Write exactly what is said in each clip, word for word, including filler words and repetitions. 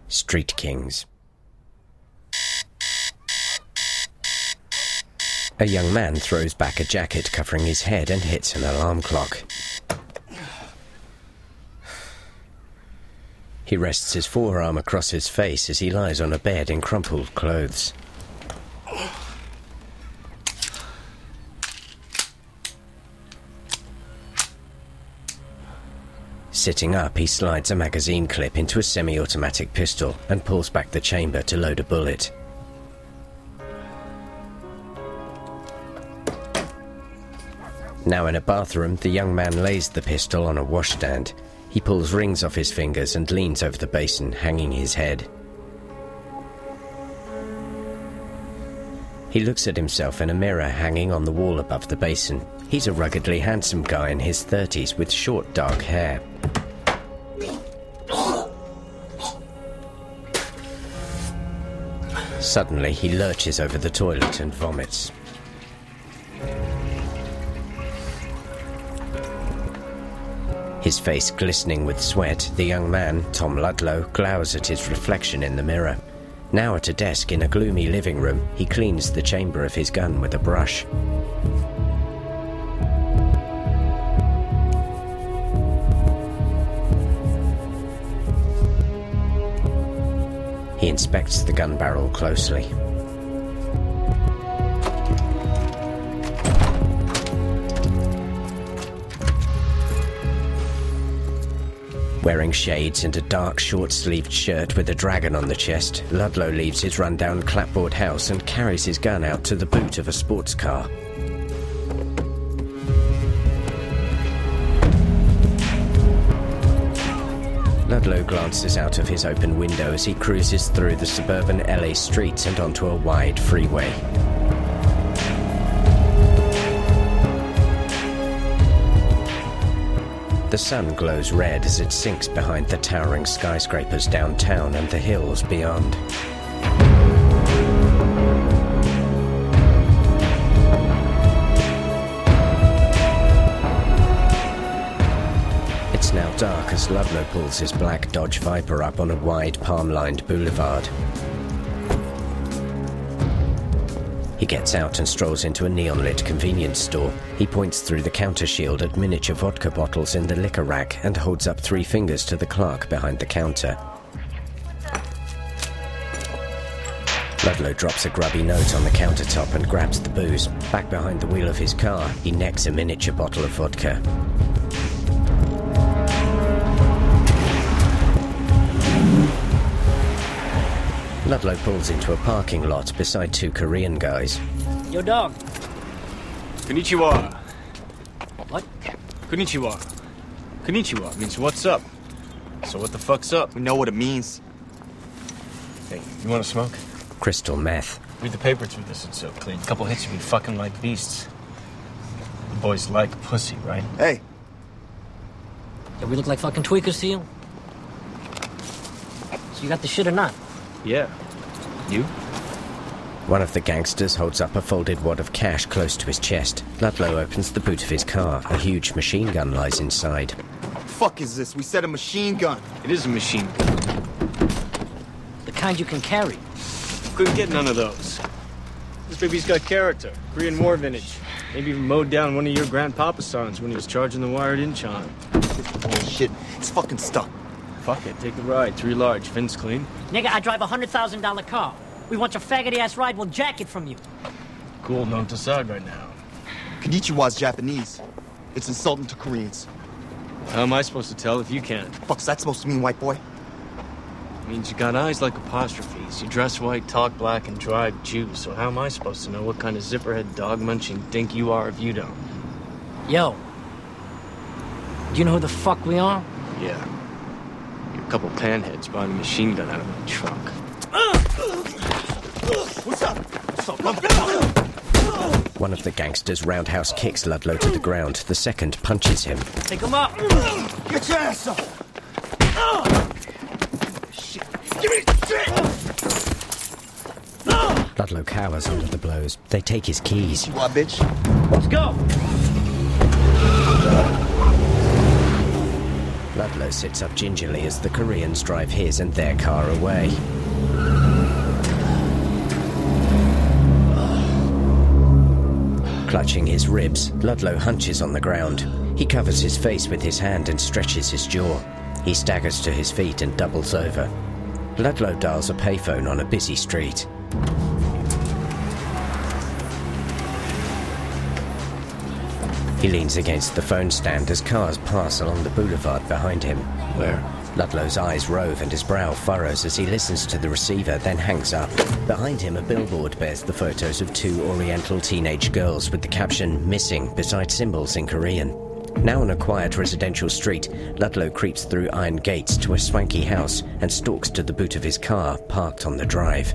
Street Kings. A young man throws back a jacket covering his head and hits an alarm clock. He rests his forearm across his face as he lies on a bed in crumpled clothes. Sitting up, he slides a magazine clip into a semi-automatic pistol and pulls back the chamber to load a bullet. Now in a bathroom, the young man lays the pistol on a washstand. He pulls rings off his fingers and leans over the basin, hanging his head. He looks at himself in a mirror hanging on the wall above the basin. He's a ruggedly handsome guy in his thirties with short dark hair. Suddenly, he lurches over the toilet and vomits. His face glistening with sweat, the young man, Tom Ludlow, glowers at his reflection in the mirror. Now at a desk in a gloomy living room, he cleans the chamber of his gun with a brush. He inspects the gun barrel closely. Wearing shades and a dark, short-sleeved shirt with a dragon on the chest, Ludlow leaves his run-down clapboard house and carries his gun out to the boot of a sports car. Ludlow glances out of his open window as he cruises through the suburban L A streets and onto a wide freeway. The sun glows red as it sinks behind the towering skyscrapers downtown and the hills beyond. It's now dark as Ludlow pulls his black Dodge Viper up on a wide palm-lined boulevard. He gets out and strolls into a neon-lit convenience store. He points through the counter shield at miniature vodka bottles in the liquor rack and holds up three fingers to the clerk behind the counter. Ludlow drops a grubby note on the countertop and grabs the booze. Back behind the wheel of his car, he necks a miniature bottle of vodka. Ludlow pulls into a parking lot beside two Korean guys. Yo, dog. Konnichiwa. What? Konnichiwa. Konnichiwa means what's up. So what the fuck's up? We know what it means. Hey, you want to smoke? Crystal meth. Read the paper through this, it's so clean. A couple hits you'd be fucking like beasts. The boys like pussy, right? Hey. Do we look like fucking tweakers to you? So you got the shit or not? Yeah. You? One of the gangsters holds up a folded wad of cash close to his chest. Ludlow opens the boot of his car. A huge machine gun lies inside. Fuck is this? We said a machine gun. It is a machine gun. The kind you can carry. Couldn't get none of those. This baby's got character. Korean War vintage. Maybe even mowed down one of your grandpapa sons when he was charging the wired inchon. Bullshit. It's fucking stuck. Fuck it, take a ride. Three large, fins clean. Nigga, I drive a hundred thousand dollar car. We want your faggoty-ass ride, we'll jack it from you. Cool, don't decide right now. Konnichiwa's Japanese. It's insulting to Koreans. How am I supposed to tell if you can't? Fuck's that supposed to mean, white boy? It means you got eyes like apostrophes. You dress white, talk black, and drive Jew. So how am I supposed to know what kind of zipperhead dog-munching dink you are if you don't? Yo. Do you know who the fuck we are? Yeah. A couple panheads buying a machine gun out of my trunk. What's up? What's up? One of the gangsters roundhouse kicks Ludlow to the ground. The second punches him. Take him up! Get your ass up! Shit. Give me shit! Ludlow cowers under the blows. They take his keys. What, bitch? Let's go! Ludlow Ludlow sits up gingerly as the Koreans drive his and their car away. Clutching his ribs, Ludlow hunches on the ground. He covers his face with his hand and stretches his jaw. He staggers to his feet and doubles over. Ludlow dials a payphone on a busy street. He leans against the phone stand as cars pass along the boulevard behind him. Where? Ludlow's eyes rove and his brow furrows as he listens to the receiver, then hangs up. Behind him, a billboard bears the photos of two Oriental teenage girls with the caption "Missing" beside symbols in Korean. Now on a quiet residential street, Ludlow creeps through iron gates to a swanky house and stalks to the boot of his car, parked on the drive.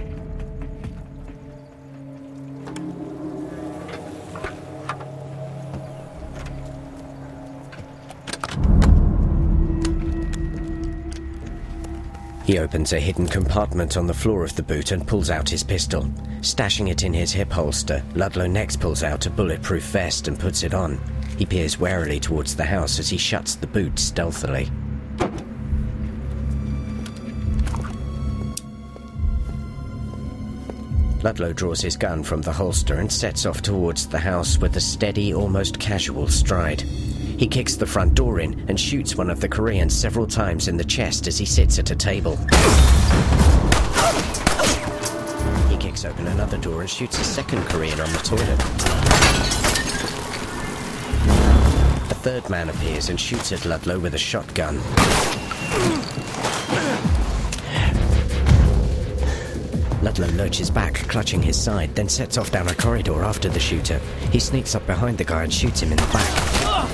He opens a hidden compartment on the floor of the boot and pulls out his pistol. Stashing it in his hip holster, Ludlow next pulls out a bulletproof vest and puts it on. He peers warily towards the house as he shuts the boot stealthily. Ludlow draws his gun from the holster and sets off towards the house with a steady, almost casual stride. He kicks the front door in and shoots one of the Koreans several times in the chest as he sits at a table. He kicks open another door and shoots a second Korean on the toilet. A third man appears and shoots at Ludlow with a shotgun. Ludlow lurches back, clutching his side, then sets off down a corridor after the shooter. He sneaks up behind the guy and shoots him in the back.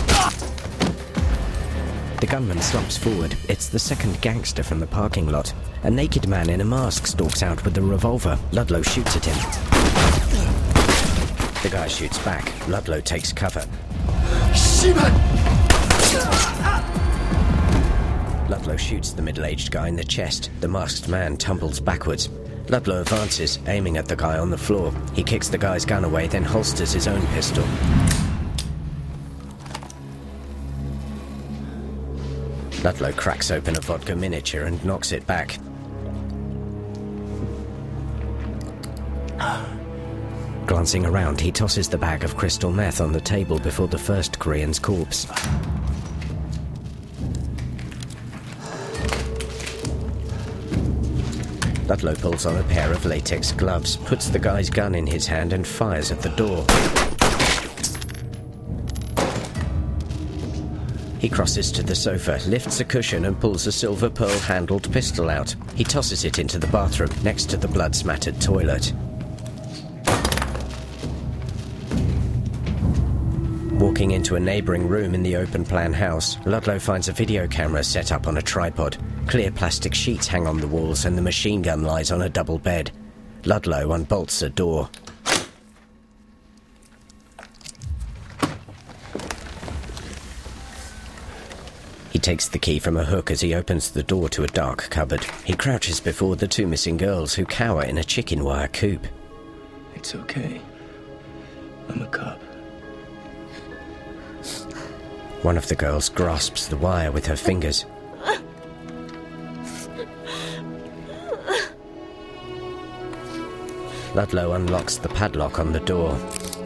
The gunman slumps forward. It's the second gangster from the parking lot. A naked man in a mask stalks out with a revolver. Ludlow shoots at him. The guy shoots back. Ludlow takes cover. Ludlow shoots the middle-aged guy in the chest. The masked man tumbles backwards. Ludlow advances, aiming at the guy on the floor. He kicks the guy's gun away, then holsters his own pistol. Ludlow cracks open a vodka miniature and knocks it back. Glancing around, he tosses the bag of crystal meth on the table before the first Korean's corpse. Ludlow pulls on a pair of latex gloves, puts the guy's gun in his hand and fires at the door. He crosses to the sofa, lifts a cushion and pulls a silver pearl-handled pistol out. He tosses it into the bathroom, next to the blood-smattered toilet. Walking into a neighbouring room in the open-plan house, Ludlow finds a video camera set up on a tripod. Clear plastic sheets hang on the walls and the machine gun lies on a double bed. Ludlow unbolts a door. He takes the key from a hook as he opens the door to a dark cupboard. He crouches before the two missing girls who cower in a chicken wire coop. It's okay. I'm a cop. One of the girls grasps the wire with her fingers. Ludlow unlocks the padlock on the door.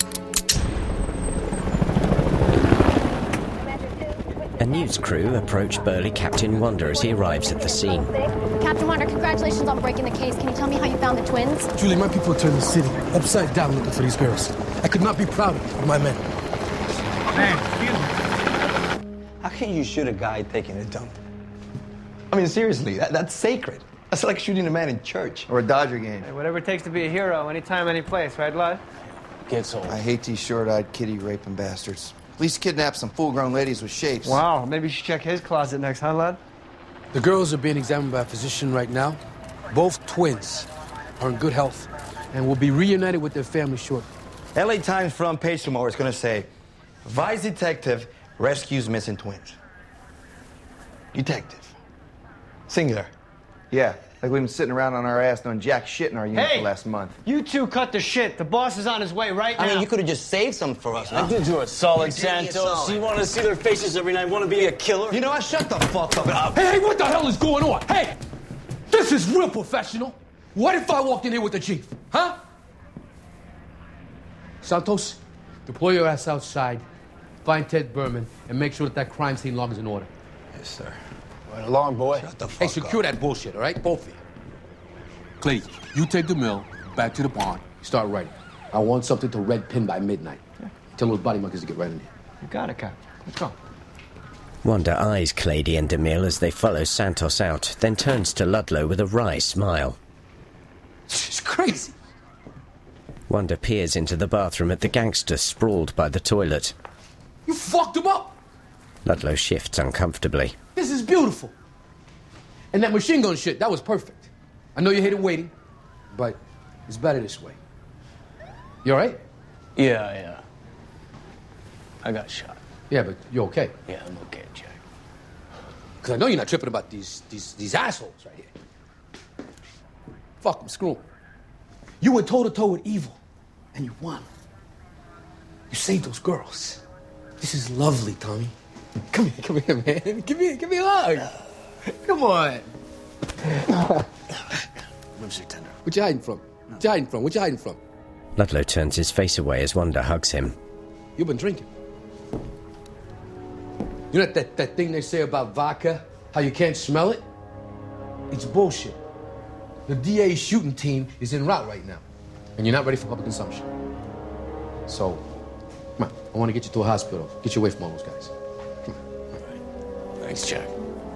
A news crew approach burly Captain Wonder as he arrives at the scene. Captain Wonder, congratulations on breaking the case. Can you tell me how you found the twins? Julie, my people turned the city upside down looking for these girls. I could not be prouder of my men. Man, how can you shoot a guy taking a dump? I mean, seriously, that, that's sacred. That's like shooting a man in church. Or a Dodger game. Hey, whatever it takes to be a hero, anytime, any place, right, Lud? Gets old. I hate these short-eyed kitty raping bastards. At least kidnap some full-grown ladies with shapes. Wow, maybe you should check his closet next, huh, Lud? The girls are being examined by a physician right now. Both twins are in good health and will be reunited with their family shortly. L A Times front page tomorrow is going to say, Vice detective rescues missing twins. Detective. Singular. Yeah, Like we've been sitting around on our ass doing jack shit in our unit Hey! for the last month. You two cut the shit. The boss is on his way right now. I mean, you could have just saved some for us. I Huh? did you a solid, You did me a Santos. solid. You want to see their faces every night? Want to be a killer? You know what? Shut the fuck up. Hey, hey, what the hell is going on? Hey! This is real professional. What if I walked in here with the chief? Huh? Santos, deploy your ass outside, find Ted Berman, and make sure that that crime scene log is in order. Yes, sir. Right along, boy. Shut the fuck Hey, up. secure that bullshit, all right? Both of you. Clay, you take the mill back to the barn. Start writing. I want something to red pin by midnight. Tell those body monkeys to get right in here. You got it, Cap. Let's go. Wanda eyes Clady and DeMille as they follow Santos out, then turns to Ludlow with a wry smile. It's crazy. Wanda peers into the bathroom at the gangster sprawled by the toilet. You fucked him up. Ludlow shifts uncomfortably. This is beautiful. And that machine gun shit, that was perfect. I know you hated waiting, but it's better this way. You all right? Yeah, yeah. I got shot. Yeah, but you're okay. Yeah, I'm okay, Jack. Because I know you're not tripping about these, these, these assholes right here. Fuck them, screw them. You went toe-to-toe with evil, and you won. You saved those girls. This is lovely, Tommy. Come here, come here, man. Give me, give me a hug. Come on. Ribs are tender. What you hiding from? What you hiding from? What you hiding from? Ludlow turns his face away as Wanda hugs him. You've been drinking. You know that, that thing they say about vodka? How you can't smell it? It's bullshit. The D A's shooting team is en route right now. And you're not ready for public consumption. So, come on. I want to get you to a hospital. Get you away from all those guys. Come on. Thanks, Jack.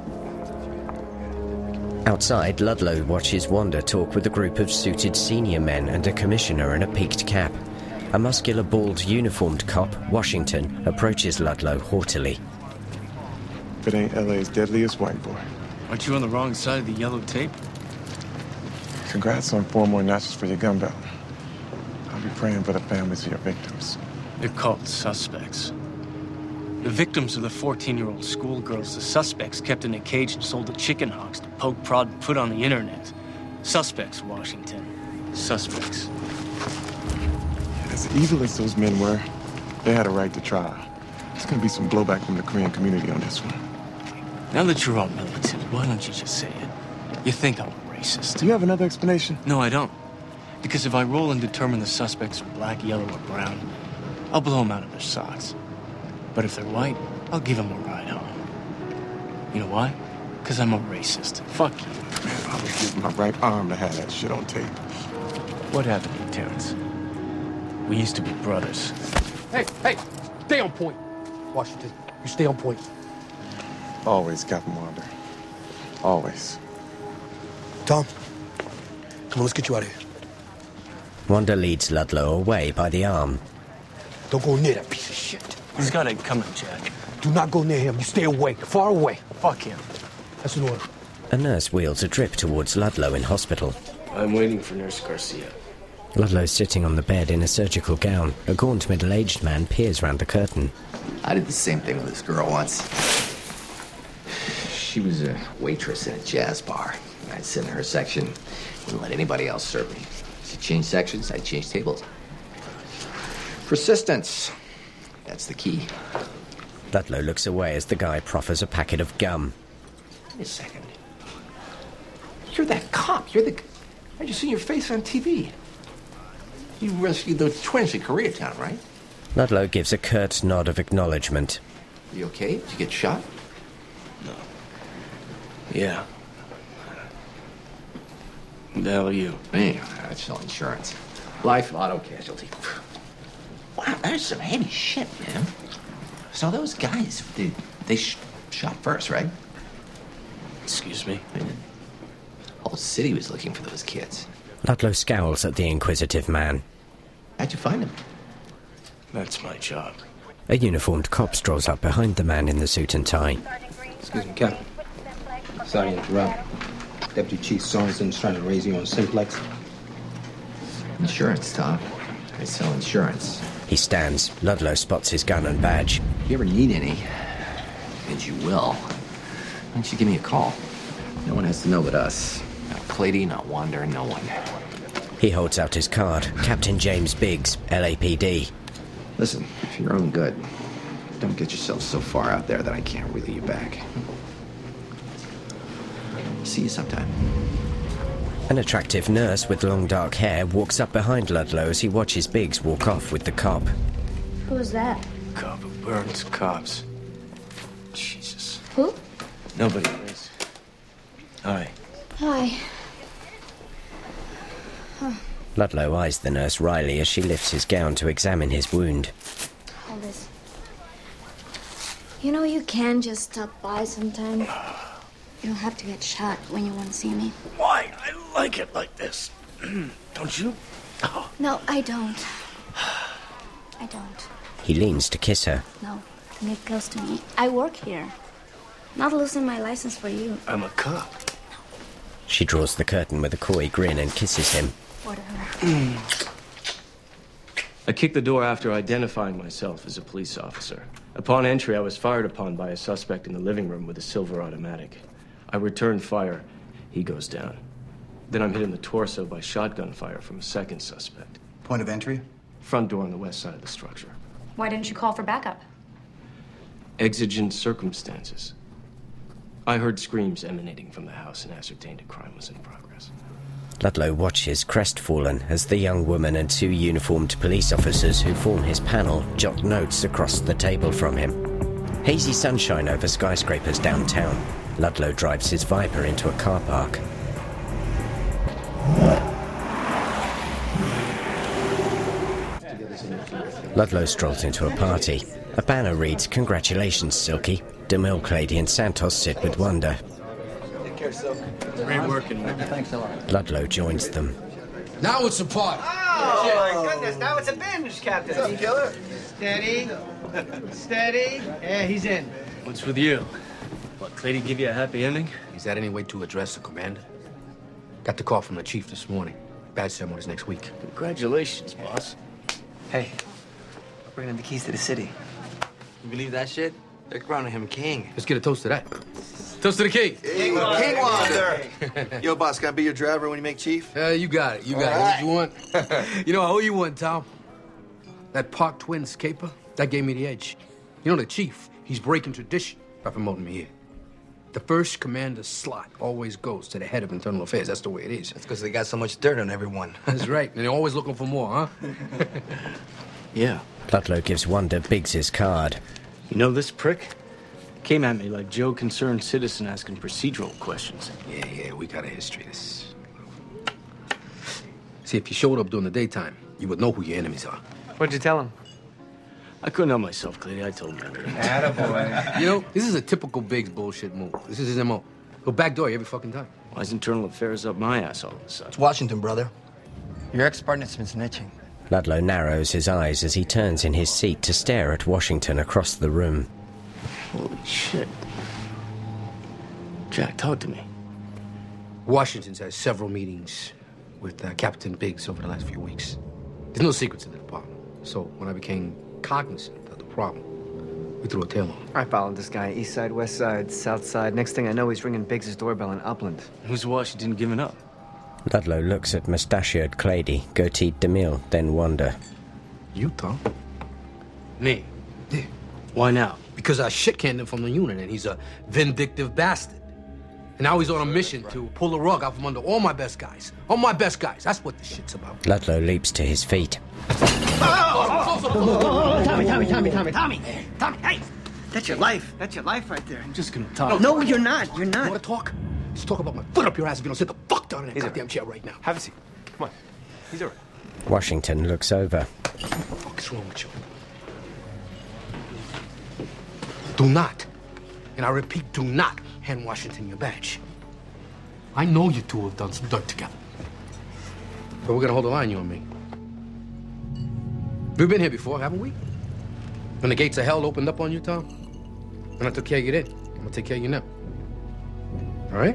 Outside, Ludlow watches Wanda talk with a group of suited senior men and a commissioner in a peaked cap. A muscular, bald, uniformed cop, Washington, approaches Ludlow haughtily. If it ain't L A's deadliest white boy. Aren't you on the wrong side of the yellow tape? Congrats on four more notches for your gun belt. I'll be praying for the families of your victims. They're called suspects. The victims are the fourteen-year-old schoolgirls the suspects kept in a cage and sold to chicken hawks to poke, prod, and put on the internet. Suspects, Washington. Suspects. As evil as those men were, they had a right to trial. There's gonna be some blowback from the Korean community on this one. Now that you're all militant, why don't you just say it? You think I'm a racist. Do you have another explanation? No, I don't. Because if I roll and determine the suspects are black, yellow, or brown, I'll blow them out of their socks. But if they're white, I'll give them a ride home. You know why? Because I'm a racist. Fuck you. Man, I would give my right arm to have that shit on tape. What happened to you, Terrence? We used to be brothers. Hey, hey, stay on point. Washington, you stay on point. Always, Captain Wanda. Always. Tom, come on, let's get you out of here. Wanda leads Ludlow away by the arm. Don't go near that piece of shit. He's got it coming, Jack. Do not go near him. You stay away, far away. Fuck him. That's an order. A nurse wheels a drip towards Ludlow in hospital. I'm waiting for Nurse Garcia. Ludlow's sitting on the bed in a surgical gown. A gaunt middle-aged man peers round the curtain. I did the same thing with this girl once. She was a waitress at a jazz bar. I'd sit in her section, wouldn't let anybody else serve me. She'd change sections, I'd change tables. Persistence. That's the key. Ludlow looks away as the guy proffers a packet of gum. Wait a second. You're that cop. You're the... I just seen your face on T V. You rescued those twins in Koreatown, right? Ludlow gives a curt nod of acknowledgement. You okay? Did you get shot? No. Yeah. Who the hell are you? Me. I sell insurance. Life, auto, casualty. Wow, that's some heavy shit, man. So those guys, they, they sh- shot first, right? Excuse me? I mean, the whole city was looking for those kids. Ludlow scowls at the inquisitive man. How'd you find them? That's my job. A uniformed cop strolls up behind the man in the suit and tie. Excuse me, Captain. Sorry to interrupt. Deputy Chief Sorensen's trying to raise you on Simplex. Insurance, Tom. I sell insurance. He stands. Ludlow spots his gun and badge. If you ever need any, and you will, why don't you give me a call? No one has to know but us. Not Clady, not Wander, no one. He holds out his card. Captain James Biggs, L A P D. Listen, for your own good, don't get yourself so far out there that I can't wheel you back. See you sometime. An attractive nurse with long dark hair walks up behind Ludlow as he watches Biggs walk off with the cop. Who's that? Cop who burns cops. Jesus. Who? Nobody please. Hi. Hi. Huh. Ludlow eyes the nurse wryly as she lifts his gown to examine his wound. Hold this. You know, you can just stop by sometime. You don't have to get shot when you want to see me. Why? I like it like this. Don't you? Oh. No, I don't. I don't. He leans to kiss her. No, come get close to me. I work here. Not losing my license for you. I'm a cop. She draws the curtain with a coy grin and kisses him. Whatever. I kicked the door after identifying myself as a police officer. Upon entry, I was fired upon by a suspect in the living room with a silver automatic. I return fire. He goes down. Then I'm hit in the torso by shotgun fire from a second suspect. Point of entry? Front door on the west side of the structure. Why didn't you call for backup? Exigent circumstances. I heard screams emanating from the house and ascertained a crime was in progress. Ludlow watches crestfallen as the young woman and two uniformed police officers who form his panel jot notes across the table from him. Hazy sunshine over skyscrapers downtown. Ludlow drives his Viper into a car park. Ludlow strolls into a party. A banner reads, "Congratulations, Silky." DeMille, Clady and Santos sit with Wanda. Take care, Silk. Great working. Thanks a lot. Ludlow joins them. Now it's a party. Oh, my goodness. Now it's a binge, Captain. What's up, killer? Steady. Steady. Yeah, he's in. What's with you? What, Clady give you a happy ending? Is that any way to address the commander? Got the call from the chief this morning. Badge ceremony's next week. Congratulations, boss. Hey, bringing him the keys to the city. You believe that shit? They're crowning him king. Let's get a toast to that. Toast to the king. King, King Wander. Yo, boss, can I be your driver when you make chief? Uh, you got it. You got All it. What you want? You know, I owe you one, Tom. That Park Twins caper, that gave me the edge. You know, the chief, he's breaking tradition by promoting me here. The first commander's slot always goes to the head of internal affairs. That's the way it is. That's because they got so much dirt on everyone. That's right. And they're always looking for more, huh? Yeah. Ludlow gives Wanda Biggs' card. You know this prick? Came at me like Joe concerned citizen asking procedural questions. Yeah, yeah, we got a history. This. See, if you showed up during the daytime, you would know who your enemies are. What'd you tell him? I couldn't help myself, Clady. I told him everything. Attaboy. You know, this is a typical Biggs bullshit move. This is his M O. He'll backdoor you every fucking time. Why is internal affairs up my ass all of a sudden? It's Washington, brother. Your ex-partner's been snitching. Ludlow narrows his eyes as he turns in his seat to stare at Washington across the room. Holy shit. Jack, talk to me. Washington's had several meetings with uh, Captain Biggs over the last few weeks. There's no secrets in the department. So when I became cognizant of the problem, we threw a tail on him. I followed this guy, east side, west side, south side. Next thing I know, he's ringing Biggs' doorbell in Upland. Who's Washington giving up? Ludlow looks at mustachioed Clady, goateed DeMille, then Wanda. You, Tom? Me? Yeah. Why now? Because I shit-canned him from the unit, and he's a vindictive bastard. And now he's on a mission to pull the rug out from under all my best guys. All my best guys. That's what this shit's about. Ludlow leaps to his feet. Oh, Tommy, Tommy, Tommy, Tommy, Tommy. Tommy, hey! That's your life. That's your life right there. I'm just gonna talk. No, you're not. You're not. You want to talk? Let's talk about my foot up your ass if you don't sit the fuck down in that goddamn chair right now. Have a seat. Come on. He's all right. Washington looks over. What the fuck is wrong with you? Do not, and I repeat, do not hand Washington your badge. I know you two have done some dirt together. But we're gonna hold the line, you and me. We've been here before, haven't we? When the gates of hell opened up on you, Tom? And I took care of you then. I'm gonna take care of you now. All right?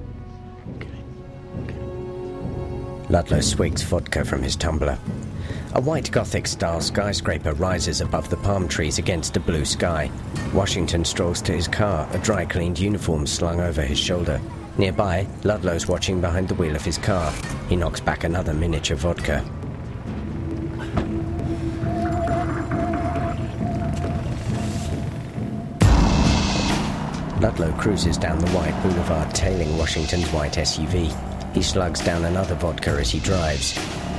Ludlow swigs vodka from his tumbler. A white Gothic-style skyscraper rises above the palm trees against a blue sky. Washington strolls to his car, a dry-cleaned uniform slung over his shoulder. Nearby, Ludlow's watching behind the wheel of his car. He knocks back another miniature vodka. Ludlow cruises down the wide boulevard, tailing Washington's white S U V. He slugs down another vodka as he drives.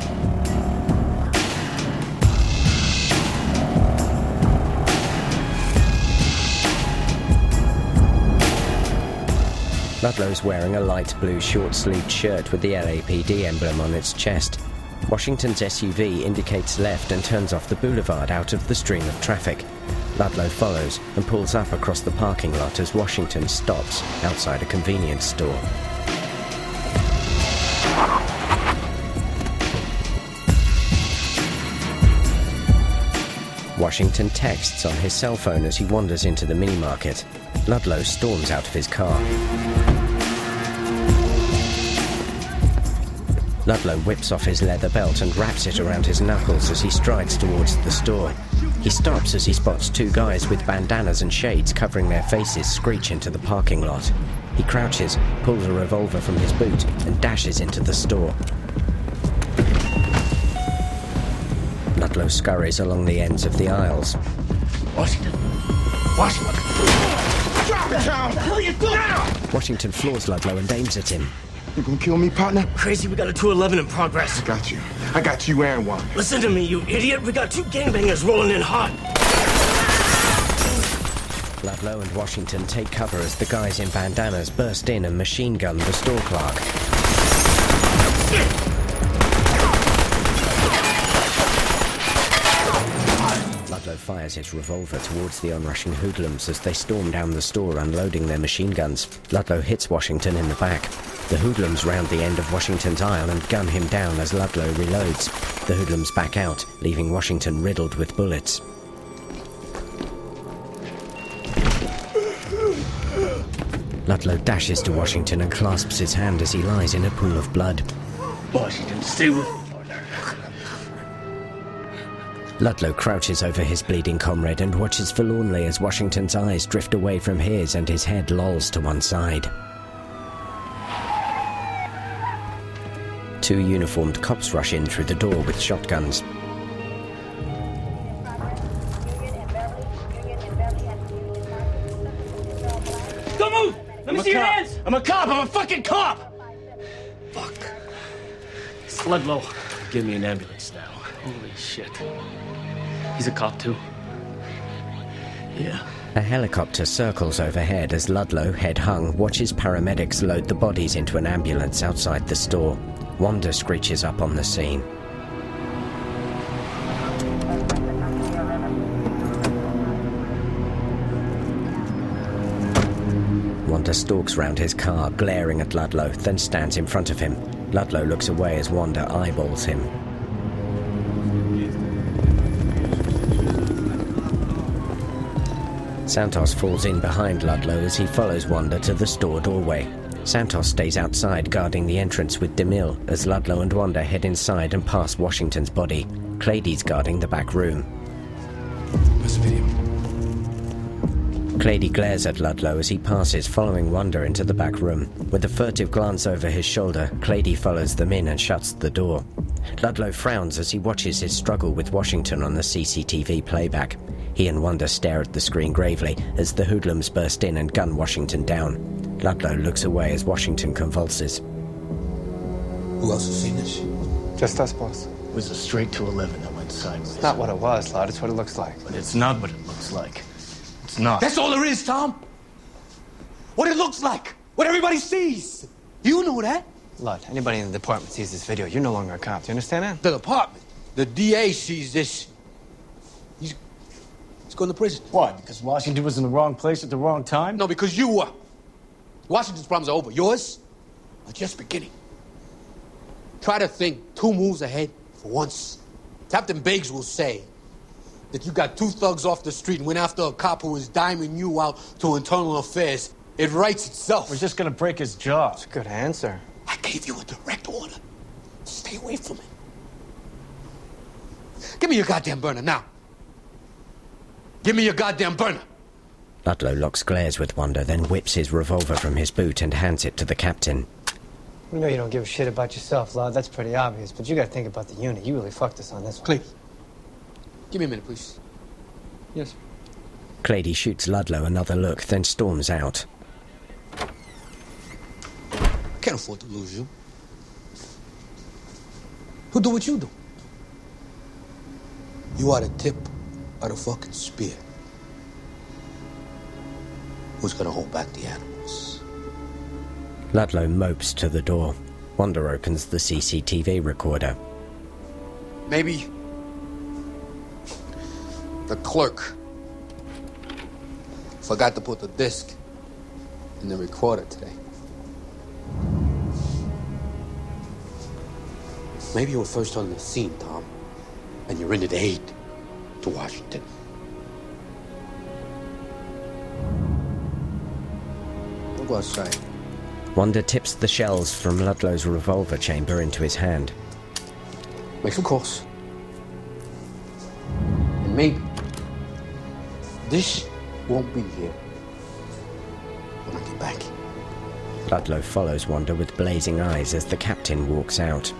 Ludlow's wearing a light blue short-sleeved shirt with the L A P D emblem on its chest. Washington's S U V indicates left and turns off the boulevard out of the stream of traffic. Ludlow follows and pulls up across the parking lot as Washington stops outside a convenience store. Washington texts on his cell phone as he wanders into the mini-market. Ludlow storms out of his car. Ludlow whips off his leather belt and wraps it around his knuckles as he strides towards the store. He stops as he spots two guys with bandanas and shades covering their faces screech into the parking lot. He crouches, pulls a revolver from his boot, and dashes into the store. Ludlow scurries along the ends of the aisles. Washington! Washington! Drop it down! What the hell are you doing now? Washington floors Ludlow and aims at him. You gonna kill me, partner? Crazy, we got a two eleven in progress. I got you. I got you and one. Listen to me, you idiot. We got two gangbangers rolling in hot. Ludlow and Washington take cover as the guys in bandanas burst in and machine gun the store clerk. Ludlow fires his revolver towards the onrushing hoodlums as they storm down the store unloading their machine guns. Ludlow hits Washington in the back. The hoodlums round the end of Washington's aisle and gun him down as Ludlow reloads. The hoodlums back out, leaving Washington riddled with bullets. Ludlow dashes to Washington and clasps his hand as he lies in a pool of blood. Washington, stay with me. Ludlow crouches over his bleeding comrade and watches forlornly as Washington's eyes drift away from his and his head lolls to one side. Two uniformed cops rush in through the door with shotguns. Don't move! Let me see your hands! I'm a cop! I'm a fucking cop! Fuck. It's Ludlow. Give me an ambulance now. Holy shit. He's a cop too. Yeah. A helicopter circles overhead as Ludlow, head hung, watches paramedics load the bodies into an ambulance outside the store. Wanda screeches up on the scene. Wanda stalks round his car, glaring at Ludlow, then stands in front of him. Ludlow looks away as Wanda eyeballs him. Santos falls in behind Ludlow as he follows Wanda to the store doorway. Santos stays outside guarding the entrance with DeMille as Ludlow and Wanda head inside and pass Washington's body. Clady's guarding the back room. Where's the video? Clady glares at Ludlow as he passes, following Wanda into the back room. With a furtive glance over his shoulder, Clady follows them in and shuts the door. Ludlow frowns as he watches his struggle with Washington on the C C T V playback. He and Wanda stare at the screen gravely as the hoodlums burst in and gun Washington down. Ludlow looks away as Washington convulses. Who else has seen this? Just us, boss. It was a straight two eleven that went sideways. It's not what it was, lad. It's what it looks like. But it's not what it looks like. It's not. That's all there is, Tom. What it looks like. What everybody sees. You know that. Lud, anybody in the department sees this video, you're no longer a cop. Do you understand that? The department. The D A sees this. He's, he's going to prison. Why? Because Washington was in the wrong place at the wrong time? No, because you were. Washington's problems are over. Yours are just beginning. Try to think two moves ahead for once. Captain Biggs will say that you got two thugs off the street and went after a cop who was diming you out to internal affairs. It writes itself. We're just gonna break his jaw. That's a good answer. I gave you a direct order. Stay away from it. Give me your goddamn burner now. Give me your goddamn burner. Ludlow locks glares with Wanda, then whips his revolver from his boot and hands it to the captain. We know you don't give a shit about yourself, Lud. That's pretty obvious. But you gotta think about the unit. You really fucked us on this one. Clay, give me a minute, please. Yes. Clady shoots Ludlow another look, then storms out. I can't afford to lose you. Who do what you do? You are the tip of the fucking spear. Who's gonna hold back the animals? Ludlow mopes to the door. Wanda opens the C C T V recorder. Maybe the clerk forgot to put the disc in the recorder today. Maybe you were first on the scene, Tom, and you rendered aid to Washington. We'll go outside. Wanda tips the shells from Ludlow's revolver chamber into his hand. Make some calls. And maybe this won't be here when I get back. Ludlow follows Wanda with blazing eyes as the captain walks out.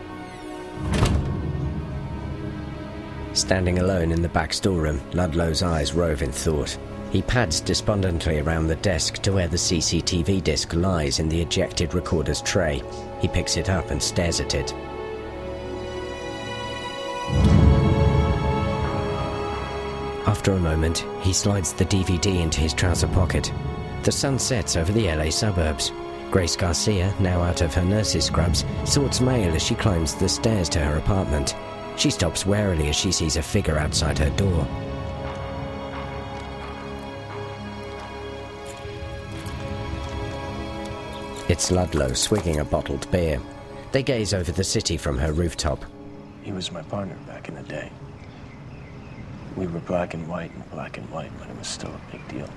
Standing alone in the back storeroom, Ludlow's eyes rove in thought. He pads despondently around the desk to where the C C T V disc lies in the ejected recorder's tray. He picks it up and stares at it. After a moment, he slides the D V D into his trouser pocket. The sun sets over the L A suburbs. Grace Garcia, now out of her nurse's scrubs, sorts mail as she climbs the stairs to her apartment. She stops warily as she sees a figure outside her door. It's Ludlow, swigging a bottled beer. They gaze over the city from her rooftop. He was my partner back in the day. We were black and white and black and white, but it was still a big deal.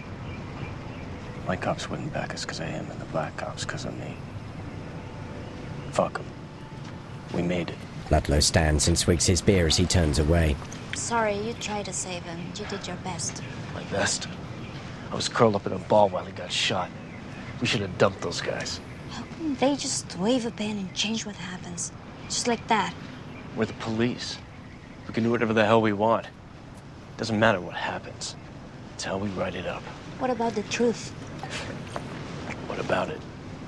White cops wouldn't back us because of him, and the black cops because of me. Fuck them. We made it. Ludlow stands and swigs his beer as he turns away. Sorry, you tried to save him. You did your best. My best? I was curled up in a ball while he got shot. We should have dumped those guys. How come they just wave a pen and change what happens? Just like that. We're the police. We can do whatever the hell we want. Doesn't matter what happens. It's how we write it up. What about the truth? What about it?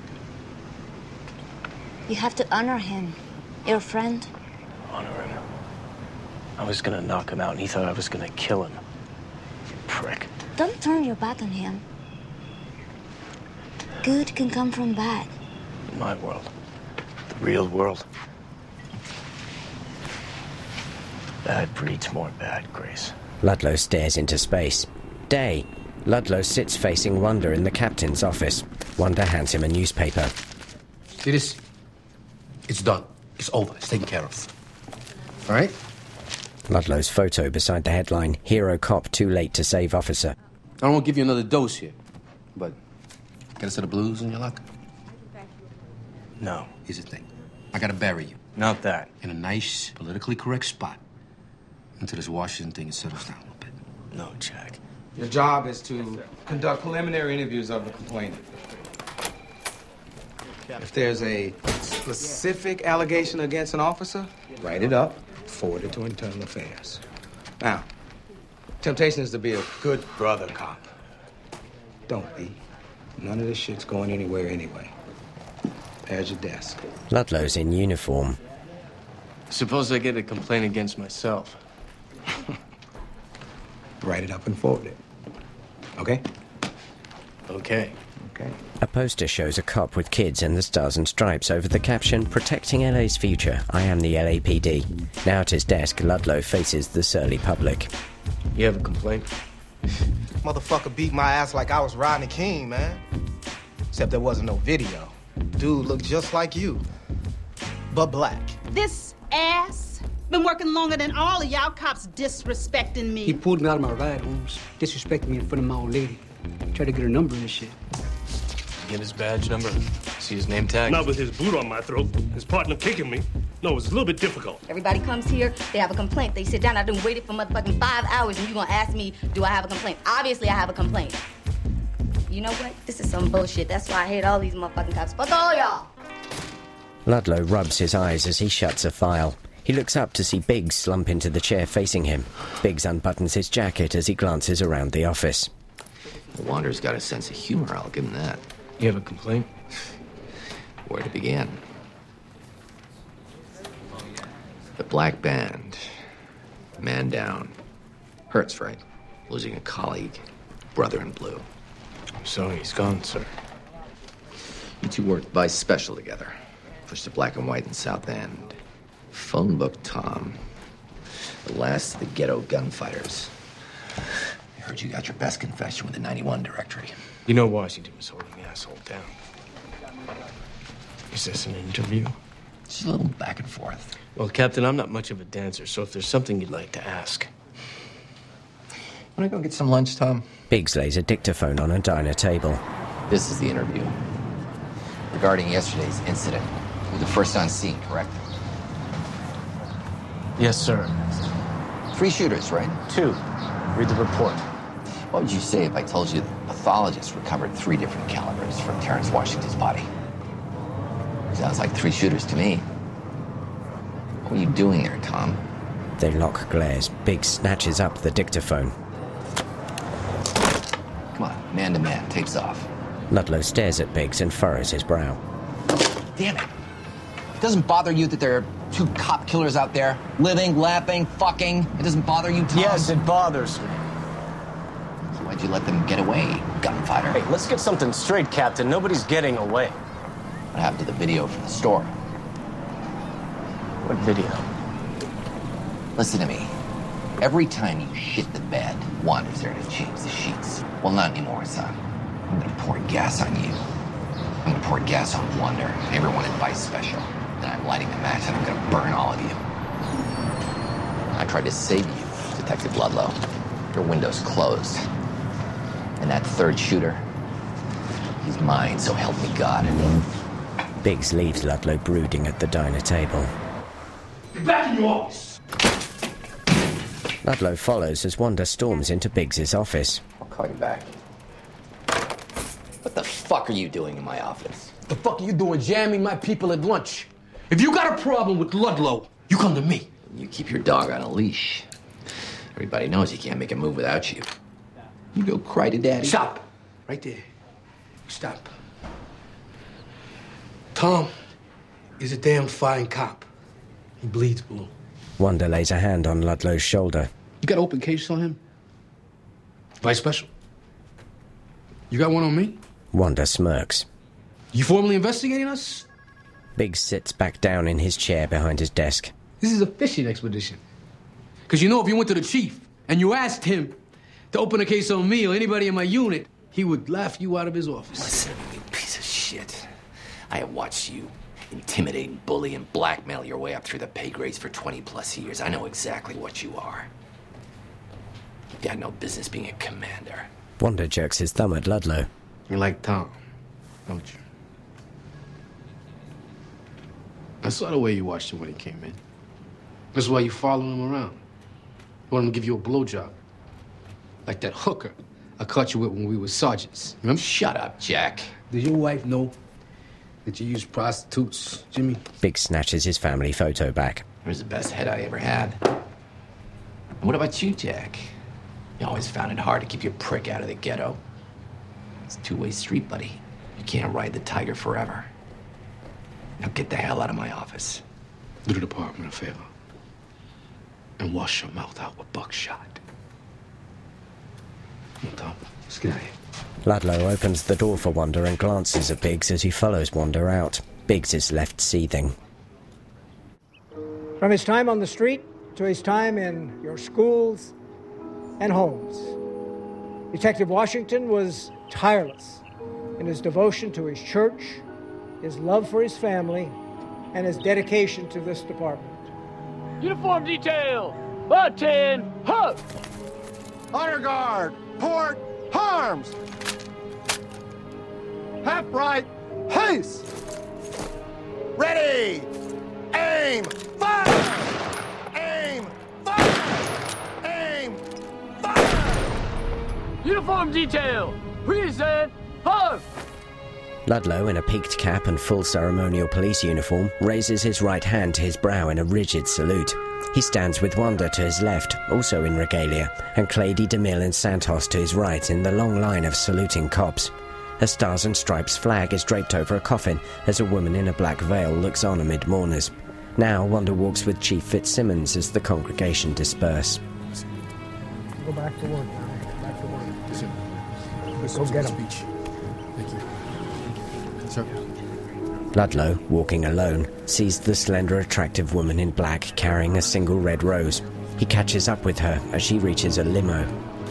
You have to honor him. Your friend. Honor him. I was gonna knock him out, and he thought I was gonna kill him. Prick. Don't turn your back on him. Good can come from bad. In my world. The real world. Bad breeds more bad, Grace. Ludlow stares into space. Day. Ludlow sits facing Wanda in the captain's office. Wanda hands him a newspaper. See this? It's done. It's over. It's taken care of. All right? Ludlow's photo beside the headline, Hero Cop Too Late to Save Officer. I don't want to give you another dose here, but get a set of blues in your locker? No. Here's the thing. I gotta bury you. Not that. In a nice, politically correct spot until this Washington thing settles down a little bit. No, Jack. Your job is to conduct preliminary interviews of the complainant. If there's a specific allegation against an officer, write it up, forward it to Internal Affairs. Now, temptation is to be a good brother cop. Don't be. None of this shit's going anywhere anyway. There's your desk. Ludlow's in uniform. Suppose I get a complaint against myself. Write it up and forward it. Okay? Okay. Okay. A poster shows a cop with kids and the stars and stripes over the caption, Protecting L A's Future. I am the L A P D. Now at his desk, Ludlow faces the surly public. You have a complaint? Motherfucker beat my ass like I was Rodney King, man. Except there wasn't no video. Dude looked just like you, but black. This ass been working longer than all of y'all cops disrespecting me. He pulled me out of my ride, Holmes. Disrespecting me in front of my old lady. Tried to get her number and shit. Get his badge number. See his name tag. Not with his boot on my throat. His partner kicking me. No, it's a little bit difficult. Everybody comes here, they have a complaint. They sit down. I done waited for motherfucking five hours, and you gonna ask me, do I have a complaint? Obviously, I have a complaint. You know what? This is some bullshit. That's why I hate all these motherfucking cops. Fuck all y'all! Ludlow rubs his eyes as he shuts a file. He looks up to see Biggs slump into the chair facing him. Biggs unbuttons his jacket as he glances around the office. Wander's got a sense of humor, I'll give him that. You have a complaint? Where to begin? The Black Band. Man down. Hurts, right? Losing a colleague. Brother in blue. I'm sorry, he's gone, sir. You two worked vice special together. Pushed the black and white in South End. Phone book Tom. The last of the ghetto gunfighters. I heard you got your best confession with the ninety-one directory. You know Washington was holding the asshole down. Is this an interview? Just a little back and forth. Well, Captain, I'm not much of a dancer, so if there's something you'd like to ask. Wanna go get some lunch, Tom? Biggs lays a dictaphone on a diner table. This is the interview. Regarding yesterday's incident. You're the first on scene, correct? Yes, sir. Three shooters, right? Two. Read the report. What would you say if I told you the pathologist recovered three different calibers from Terrence Washington's body? Sounds like three shooters to me. What were you doing there, Tom? They lock glares. Biggs snatches up the dictaphone. Come on, man to man, tapes off. Ludlow stares at Biggs and furrows his brow. Damn it. It doesn't bother you that there are two cop killers out there, living, laughing, fucking? It doesn't bother you, Tom? Yes, it bothers me. So why'd you let them get away, gunfighter? Hey, let's get something straight, Captain. Nobody's getting away. What happened to the video from the store? What video? Listen to me. Every time you shit the bed, Wander's there to change the sheets. Well, not anymore, son. I'm gonna pour gas on you. I'm gonna pour gas on Wander, everyone in Vice Special. Then I'm lighting the match and I'm gonna burn all of you. I tried to save you, Detective Ludlow. Your window's closed. And that third shooter, he's mine, so help me God. Biggs leaves Ludlow brooding at the diner table. Get back in your office! Ludlow follows as Wander storms into Biggs's office. I'll call you back. What the fuck are you doing in my office? What the fuck are you doing jamming my people at lunch? If you got a problem with Ludlow, you come to me. You keep your dog on a leash. Everybody knows he can't make a move without you. You go cry to daddy. Stop. Right there. Stop. Tom is a damn fine cop. He bleeds blue. Wander lays a hand on Ludlow's shoulder. You got open case on him? Vice Special? You got one on me? Wander smirks. You formally investigating us? Biggs sits back down in his chair behind his desk. This is a fishing expedition. Because you know, if you went to the chief and you asked him to open a case on me or anybody in my unit, he would laugh you out of his office. Listen, you piece of shit. I have watched you intimidate and bully and blackmail your way up through the pay grades for twenty plus years. I know exactly what you are. You've got no business being a commander. Wander jerks his thumb at Ludlow. You like Tom, don't you? I saw the way you watched him when he came in. That's why you follow him around. You want him to give you a blowjob. Like that hooker I caught you with when we were sergeants. Remember? Shut up, Jack. Did your wife know that you used prostitutes, Jimmy? Biggs snatches his family photo back. It was the best head I ever had. And what about you, Jack? You always found it hard to keep your prick out of the ghetto. It's a two-way street, buddy. You can't ride the tiger forever. Now get the hell out of my office. Do the department a favor. And wash your mouth out with buckshot. Come on, Tom. Let's get out of here. Ludlow opens the door for Wander and glances at Biggs as he follows Wander out. Biggs is left seething. From his time on the street to his time in your schools and homes, Detective Washington was tireless in his devotion to his church, his love for his family, and his dedication to this department. Uniform detail, button, hook! Honor guard, port, arms! Half right, haste! Ready, aim, Uniform detail! Present! Up! Ludlow, in a peaked cap and full ceremonial police uniform, raises his right hand to his brow in a rigid salute. He stands with Wanda to his left, also in regalia, and Clady, DeMille and Santos to his right in the long line of saluting cops. A Stars and Stripes flag is draped over a coffin as a woman in a black veil looks on amid mourners. Now Wanda walks with Chief Fitzsimmons as the congregation disperse. Go back to work now. Back to work. Listen, Go get him. speech. Thank you. Sir. Ludlow, walking alone, sees the slender, attractive woman in black carrying a single red rose. He catches up with her as she reaches a limo.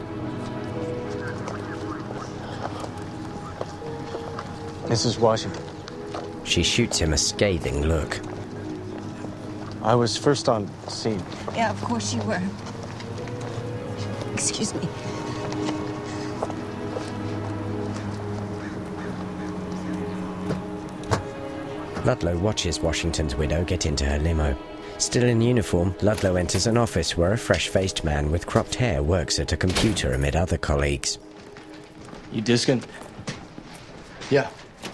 Missus Washington. She shoots him a scathing look. I was first on scene. Yeah, of course you were. Excuse me. Ludlow watches Washington's widow get into her limo. Still in uniform, Ludlow enters an office where a fresh-faced man with cropped hair works at a computer amid other colleagues. You Diskin? Yeah.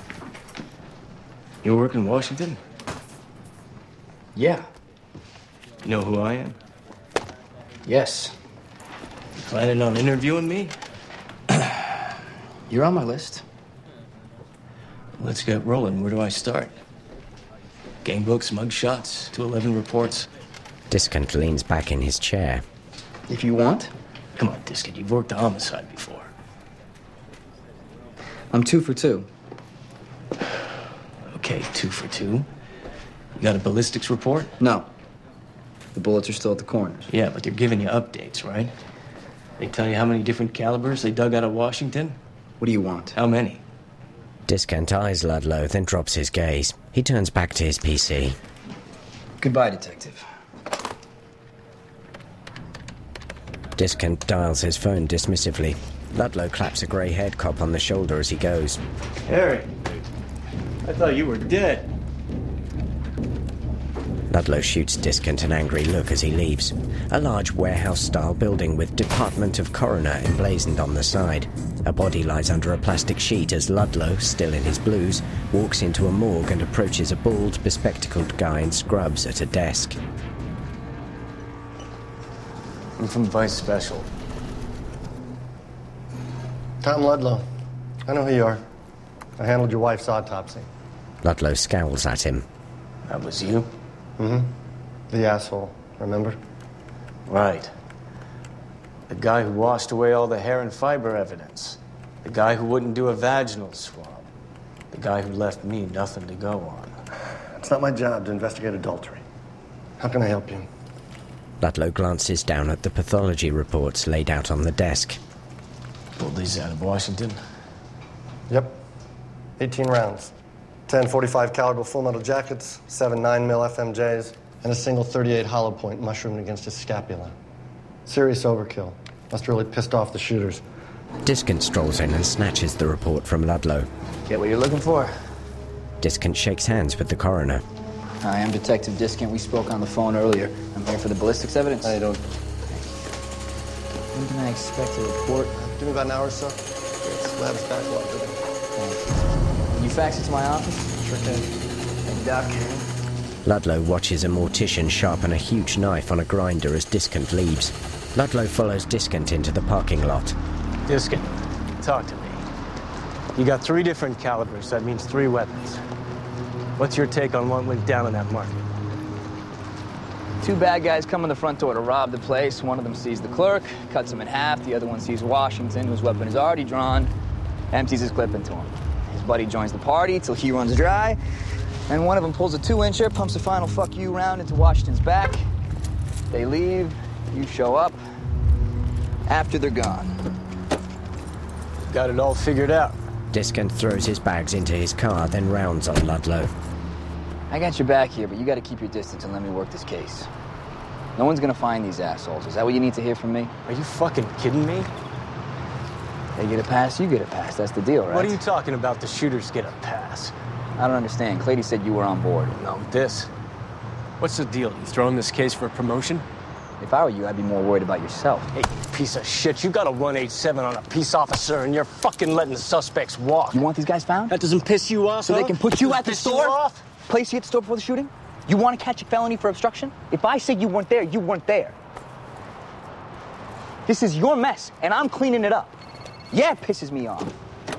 You work in Washington? Yeah. You know who I am? Yes. You planning on interviewing me? You're on my list. Let's get rolling. Where do I start? Game books, mug shots, two eleven reports. Discant leans back in his chair. If you want. Come on, Diskin. You've worked a homicide before. I'm two for two. Okay, two for two. You got a ballistics report? No. The bullets are still at the corners. Yeah, but they're giving you updates, right? They tell you how many different calibers they dug out of Washington? What do you want? How many? Discant eyes Ludlow, then drops his gaze. He turns back to his P C. Goodbye, Detective. Discant dials his phone dismissively. Ludlow claps a grey-haired cop on the shoulder as he goes. Harry, I thought you were dead. Ludlow shoots Discant an angry look as he leaves. A large warehouse-style building with Department of Coroner emblazoned on the side. A body lies under a plastic sheet as Ludlow, still in his blues, walks into a morgue and approaches a bald, bespectacled guy in scrubs at a desk. I'm from Vice Special. Tom Ludlow. I know who you are. I handled your wife's autopsy. Ludlow scowls at him. That was you? Mm-hmm. The asshole, remember? Right. The guy who washed away all the hair and fiber evidence. The guy who wouldn't do a vaginal swab. The guy who left me nothing to go on. It's not my job to investigate adultery. How can I help you? Ludlow glances down at the pathology reports laid out on the desk. Pulled these out of Washington? Yep. eighteen rounds. ten forty-five caliber full metal jackets, seven nine mil F M Js, and a single thirty-eight hollow point mushroomed against his scapula. Serious overkill. Must have really pissed off the shooters. Discant strolls in and snatches the report from Ludlow. Get what you're looking for? Discant shakes hands with the coroner. I am Detective Discant. We spoke on the phone earlier. I'm here for the ballistics evidence. I don't... When can I expect a report? Give me about an hour or so. It's lab's backlog today. Thanks. Can you fax it to my office? Sure can. Thank you, Doc. Ludlow watches a mortician sharpen a huge knife on a grinder as Discant leaves. Ludlow follows Discant into the parking lot. Discant, talk to me. You got three different calibers. That means three weapons. What's your take on what went down in that market? Two bad guys come in the front door to rob the place. One of them sees the clerk, cuts him in half. The other one sees Washington, whose weapon is already drawn, empties his clip into him. His buddy joins the party till he runs dry, and one of them pulls a two-incher, pumps a final fuck you round into Washington's back. They leave, you show up. After they're gone. Got it all figured out. Discant throws his bags into his car, then rounds on Ludlow. I got your back here, but you gotta keep your distance and let me work this case. No one's gonna find these assholes. Is that what you need to hear from me? Are you fucking kidding me? They get a pass, you get a pass. That's the deal, right? What are you talking about? The shooters get a pass. I don't understand. Clady said you were on board. No, this. What's the deal? You throwing this case for a promotion? If I were you, I'd be more worried about yourself. Hey, piece of shit, you gotta run eight seven on a peace officer and you're fucking letting the suspects walk. You want these guys found? That doesn't piss you off, So huh? they can put you Doesn't at the piss store? You off? Place you at the store before the shooting? You want to catch a felony for obstruction? If I say you weren't there, you weren't there. This is your mess, and I'm cleaning it up. Yeah, it pisses me off.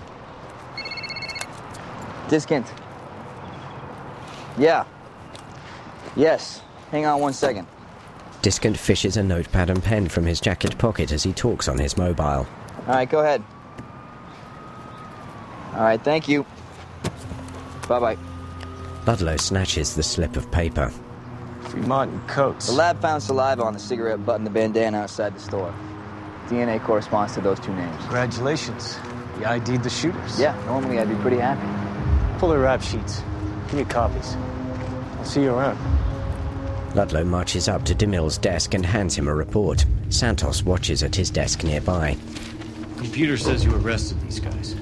Discount. Yeah. Yes. Hang on one second. Discant fishes a notepad and pen from his jacket pocket as he talks on his mobile. All right, go ahead. All right, thank you. Bye-bye. Ludlow snatches the slip of paper. Fremont and Coates. The lab found saliva on the cigarette butt and the bandana outside the store. D N A corresponds to those two names. Congratulations. You I D'd the shooters. Yeah, normally I'd be pretty happy. Pull the rap sheets. Give me copies. I'll see you around. Ludlow marches up to DeMille's desk and hands him a report. Santos watches at his desk nearby. Computer says you arrested these guys.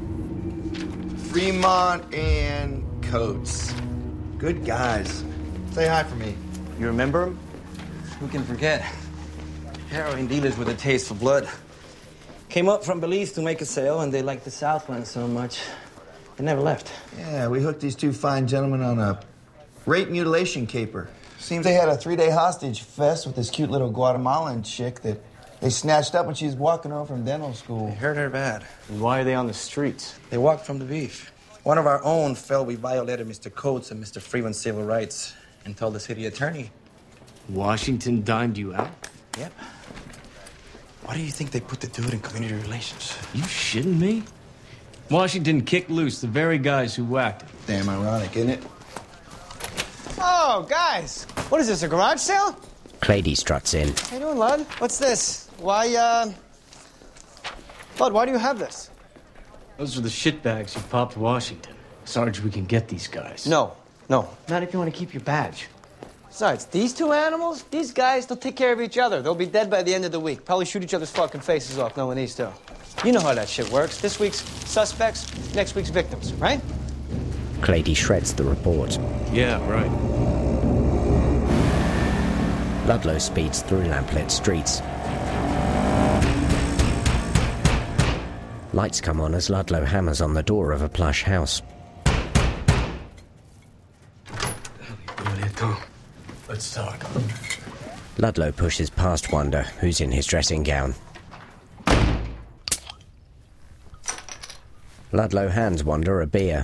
Fremont and Coates. Good guys. Say hi for me. You remember him? Who can forget? Heroin dealers with a taste for blood. Came up from Belize to make a sale, and they liked the Southland so much, they never left. Yeah, we hooked these two fine gentlemen on a rape mutilation caper. Seems they had a three-day hostage fest with this cute little Guatemalan chick that they snatched up when she was walking home from dental school. They hurt her bad. And why are they on the streets? They walked from the beef. One of our own felt we violated Mister Coates and Mister Freeman's civil rights and told the city attorney. Washington dimed you out? Yep. Why do you think they put the dude in community relations? You shitting me? Washington kicked loose the very guys who whacked him. Damn ironic, isn't it? Oh, guys, what is this, a garage sale? Clady struts in. How you doing, Lud? What's this? Why, uh... Lud, why do you have this? Those are the shitbags who popped Washington. Sarge, we can get these guys. No, no. Not if you want to keep your badge. Besides, these two animals, these guys, they'll take care of each other. They'll be dead by the end of the week. Probably shoot each other's fucking faces off knowing these two. You know how that shit works. This week's suspects, next week's victims, right? Clady shreds the report. Yeah, right. Ludlow speeds through lamplit streets. Lights come on as Ludlow hammers on the door of a plush house. Let's talk. Ludlow pushes past Wanda, who's in his dressing gown. Ludlow hands Wanda a beer.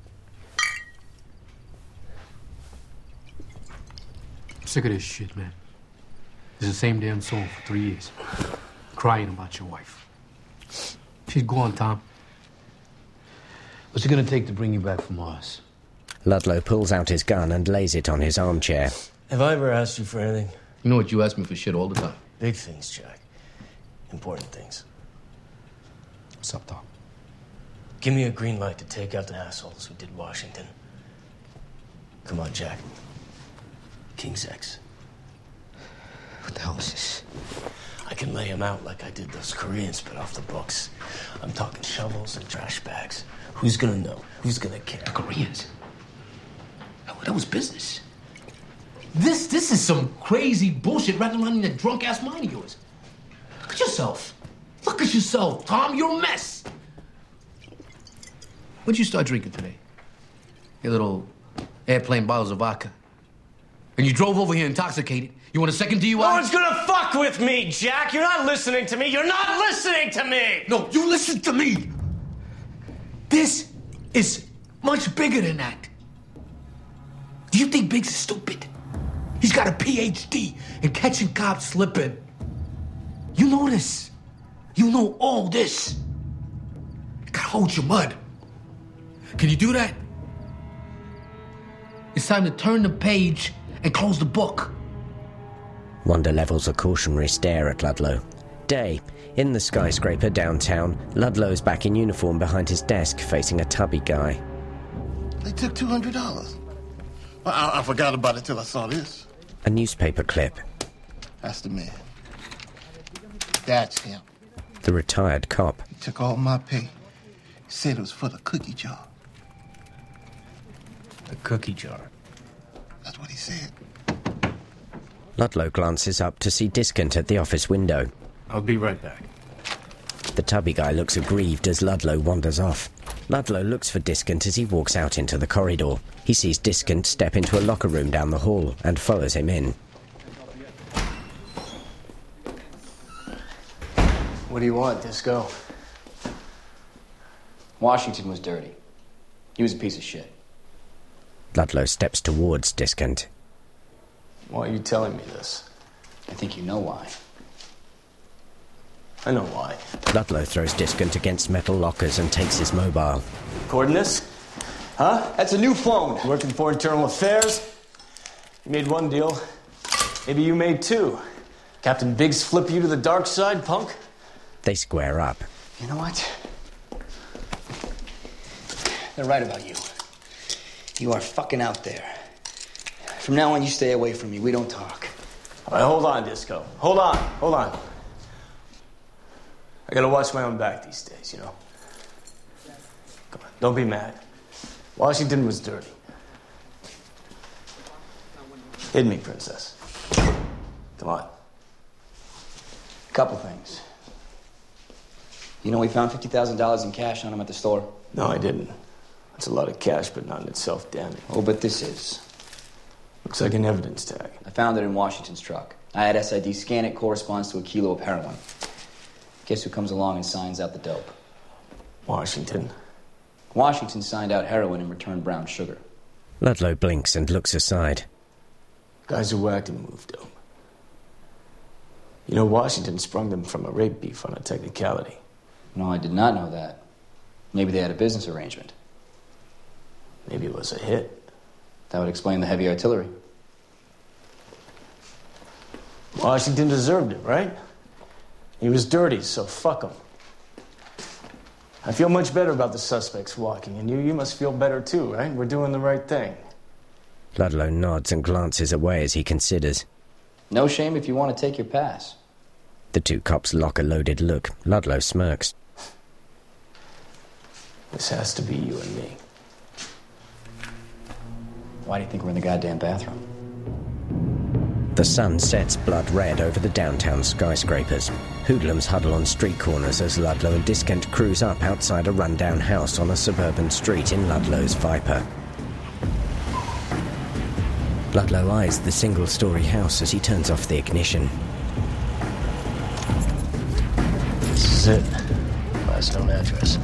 I'm sick of this shit, man. It's the same damn song for three years. Crying about your wife. She's gone, Tom. What's it gonna take to bring you back from Mars? Ludlow pulls out his gun and lays it on his armchair. Have I ever asked you for anything? You know what? You ask me for shit all the time. Big things, Jack. Important things. What's up, Tom? Give me a green light to take out the assholes who did Washington. Come on, Jack. King's X. What the hell is this? I can lay them out like I did those Koreans, but off the books. I'm talking shovels and trash bags. Who's gonna know? Who's gonna care? The Koreans? That was business. This this is some crazy bullshit running around in that drunk-ass mind of yours. Look at yourself. Look at yourself, Tom. You're a mess. What'd you start drinking today? Your little airplane bottles of vodka. And you drove over here intoxicated. You want a second D U I? No one's gonna fuck with me, Jack. You're not listening to me. You're not listening to me. No, you listen to me. This is much bigger than that. Do you think Biggs is stupid? He's got a P H D in catching cops slipping. You know this. You know all this. You gotta hold your mud. Can you do that? It's time to turn the page and close the book. Wanda levels a cautionary stare at Ludlow. Day. In the skyscraper downtown, Ludlow's back in uniform behind his desk, facing a tubby guy. They took two hundred dollars. Well, I, I forgot about it till I saw this. A newspaper clip. That's the man. That's him. The retired cop. He took all my pay. He said it was for the cookie jar. The cookie jar? That's what he said. Ludlow glances up to see Discant at the office window. I'll be right back. The tubby guy looks aggrieved as Ludlow wanders off. Ludlow looks for Discant as he walks out into the corridor. He sees Discant step into a locker room down the hall and follows him in. What do you want, Disco? Washington was dirty. He was a piece of shit. Ludlow steps towards Discant. Why are you telling me this? I think you know why. I know why. Ludlow throws Discant against metal lockers and takes his mobile. Recording this? Huh? That's a new phone. Working for Internal Affairs? You made one deal. Maybe you made two. Captain Biggs flip you to the dark side, punk? They square up. You know what? They're right about you. You are fucking out there. From now on, you stay away from me. We don't talk. All right, hold on, Disco. Hold on, hold on. I gotta watch my own back these days, you know? Come on, don't be mad. Washington was dirty. Hit me, princess. Come on. Couple things. You know we found fifty thousand dollars in cash on him at the store? No, I didn't. That's a lot of cash, but not in itself, damn it. Oh, but this is. Looks like an evidence tag. I found it in Washington's truck. I had S I D scan it, corresponds to a kilo of heroin. Guess who comes along and signs out the dope? Washington. Washington signed out heroin and returned brown sugar. Ludlow blinks and looks aside. Guys who whacked him moved dope. You know, Washington sprung them from a rape beef on a technicality. No, I did not know that. Maybe they had a business arrangement. Maybe it was a hit. That would explain the heavy artillery. Washington deserved it, right? He was dirty, so fuck him. I feel much better about the suspects walking, and you, you must feel better too, right? We're doing the right thing. Ludlow nods and glances away as he considers. No shame if you want to take your pass. The two cops lock a loaded look. Ludlow smirks. This has to be you and me. Why do you think we're in the goddamn bathroom? The sun sets blood red over the downtown skyscrapers. Hoodlums huddle on street corners as Ludlow and Discant cruise up outside a rundown house on a suburban street in Ludlow's Viper. Ludlow eyes the single-story house as he turns off the ignition. This is it. Last known address.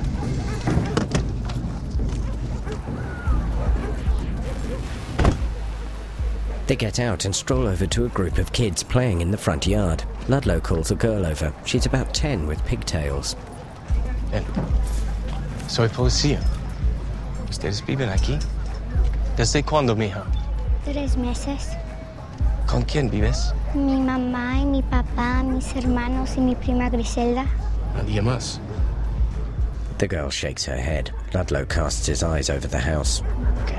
They get out and stroll over to a group of kids playing in the front yard. Ludlow calls a girl over. She's about ten with pigtails. Ven. Soy policía. ¿Ustedes viven aquí? ¿Desde cuándo, mija? Tres meses. ¿Con quién vives? Mi mamá y mi papá, mis hermanos y mi prima Griselda. Nadie más. The girl shakes her head. Ludlow casts his eyes over the house. Okay.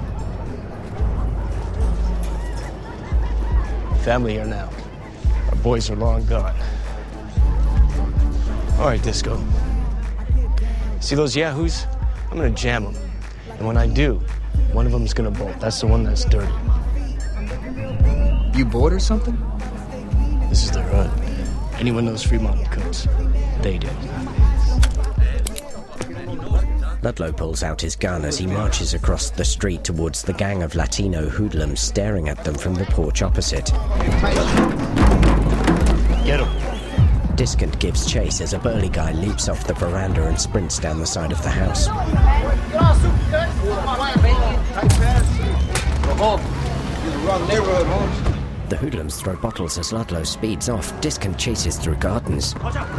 Family here now. Our boys are long gone. All right, Disco. See those yahoos? I'm gonna jam them. And when I do, one of them's gonna bolt. That's the one that's dirty. You bored or something? This is their hood. Anyone knows Fremont cooks? They do. Ludlow pulls out his gun as he marches across the street towards the gang of Latino hoodlums staring at them from the porch opposite. Get him. Discant gives chase as a burly guy leaps off the veranda and sprints down the side of the house. The hoodlums throw bottles as Ludlow speeds off. Discant chases through gardens.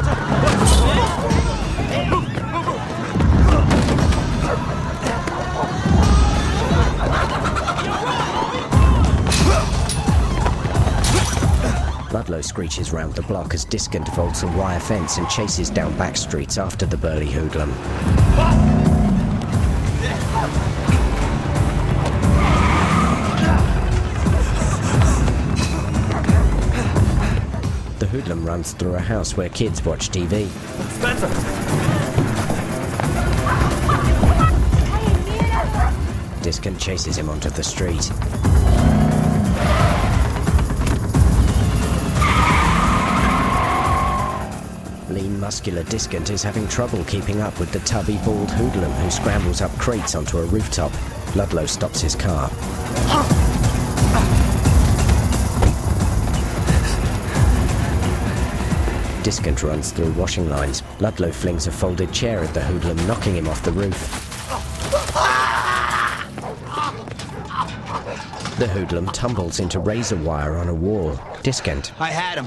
Ludlow screeches round the block as Discant vaults a wire fence and chases down back streets after the burly hoodlum. The hoodlum runs through a house where kids watch T V. Spencer! Discant chases him onto the street. muscular Discant is having trouble keeping up with the tubby, bald hoodlum who scrambles up crates onto a rooftop. Ludlow stops his car. Discant runs through washing lines. Ludlow flings a folded chair at the hoodlum, knocking him off the roof. The hoodlum tumbles into razor wire on a wall. Discant. I had him.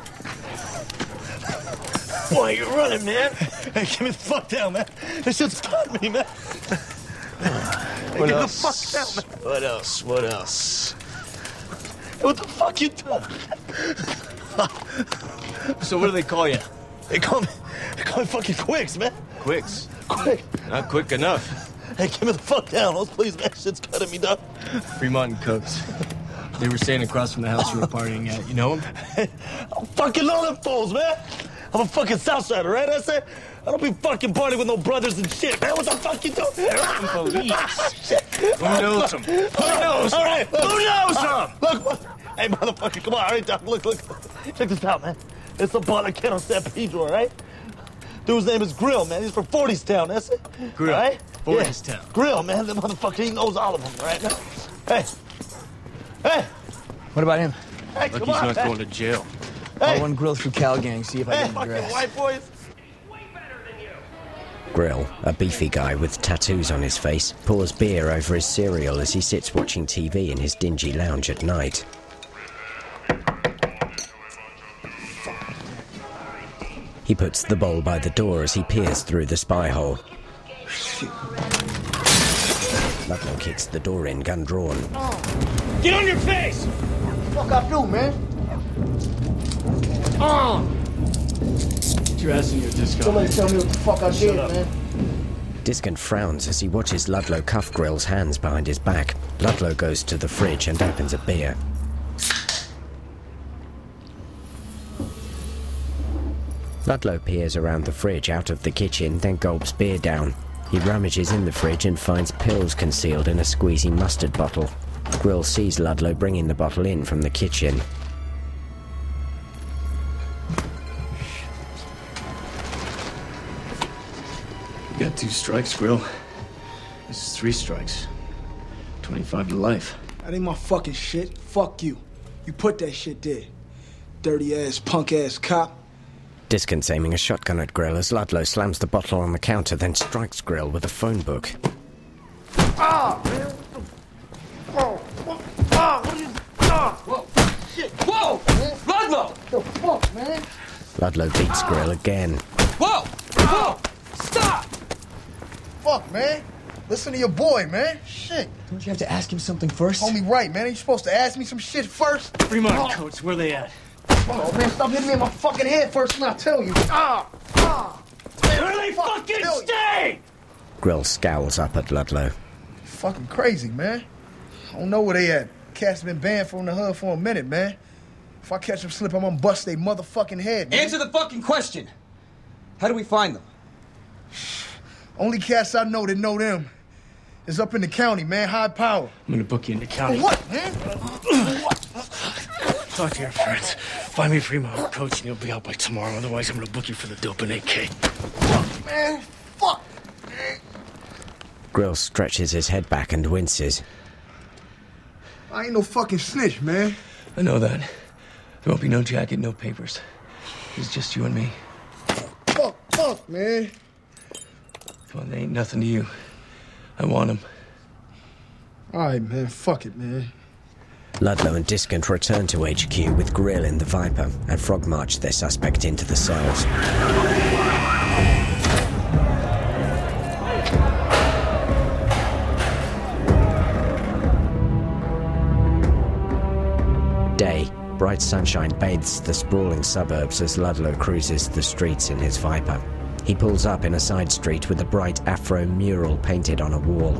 Why are you running, man? Hey, get me the fuck down, man. This shit's got me, man. Hey, What get else? the fuck down, man. What else? What else? Hey, what the fuck you doing? So what do they call you? They call me, they call me fucking Quicks, man. Quicks? Quick. Not quick enough. Hey, get me the fuck down, let's please, man. Shit's cutting me down. Fremont and Cooks. They were staying across from the house you were partying at. You know them? Hey, I fucking know them fools, man. I'm a fucking Southsider, right? I said, I don't be fucking partying with no brothers and shit, man. What the fuck you doing? Police. Who knows them? Who knows? All right. Who knows them? Look, look. Hey, motherfucker, come on. All right, Doc. Look, look. Check this out, man. It's a bottle kid on San Pedro, all right? Dude's name is Grill, man. He's from forties Town, that's it? Grill. All right? forties Yeah. Town. Grill, man. The motherfucker, he knows all of them, right? Hey. Hey. What about him? Hey, Look, come he's on, not man. going to jail. I'll run Grill through Cal Gang, see if I Hey, get an fucking address. white boys. Grill, a beefy guy with tattoos on his face, pours beer over his cereal as he sits watching T V in his dingy lounge at night. He puts the bowl by the door as he peers through the spy hole. Ludlow kicks the door in, gun drawn. Get on your face! Fuck I do, man? On! Get your ass in your disco. Somebody tell me what the fuck I did, man. Discant frowns as he watches Ludlow cuff Grill's hands behind his back. Ludlow goes to the fridge and opens a beer. Ludlow peers around the fridge out of the kitchen, then gulps beer down. He rummages in the fridge and finds pills concealed in a squeezy mustard bottle. Grill sees Ludlow bringing the bottle in from the kitchen. You got two strikes, Grill. This is three strikes. twenty-five to life. That ain't my fucking shit. Fuck you. You put that shit there. Dirty ass, punk ass cop. Discant's aiming a shotgun at Grill as Ludlow slams the bottle on the counter, then strikes Grill with a phone book. Ah, man. Oh, what? Ah, what is... Ah, whoa. Shit. Whoa, man. Ludlow! The fuck, man? Ludlow beats Grill again. Whoa! Whoa! Stop! Fuck, man. Listen to your boy, man. Shit. Don't you have to ask him something first? Homie, right, man. Ain't you supposed to ask me some shit first? Fremont Oh. and Coates, where they at? Oh, man, stop hitting me in my fucking head first and I'll tell you. Ah! Ah! Where do they fucking stay? Grill scowls up at Ludlow. Fucking crazy, man. I don't know where they at. Cats been banned from the hood for a minute, man. If I catch them slip, I'm gonna bust their motherfucking head, man. Answer the fucking question. How do we find them? Only cats I know that know them is up in the county, man. High power. I'm gonna book you in the county. For what, man? Talk to your friends. Find me Fremont and Coates and you'll be out by tomorrow. Otherwise, I'm gonna book you for the dope and A K. Fuck, man. Fuck. Grill stretches his head back and winces. I ain't no fucking snitch, man. I know that. There won't be no jacket, no papers. It's just you and me. Fuck, fuck, man. Come on, they ain't nothing to you. I want them. All right, man. Fuck it, man. Ludlow and Discant return to H Q with Grill in the Viper and frog march their suspect into the cells. Day. Bright sunshine bathes the sprawling suburbs as Ludlow cruises the streets in his Viper. He pulls up in a side street with a bright afro mural painted on a wall.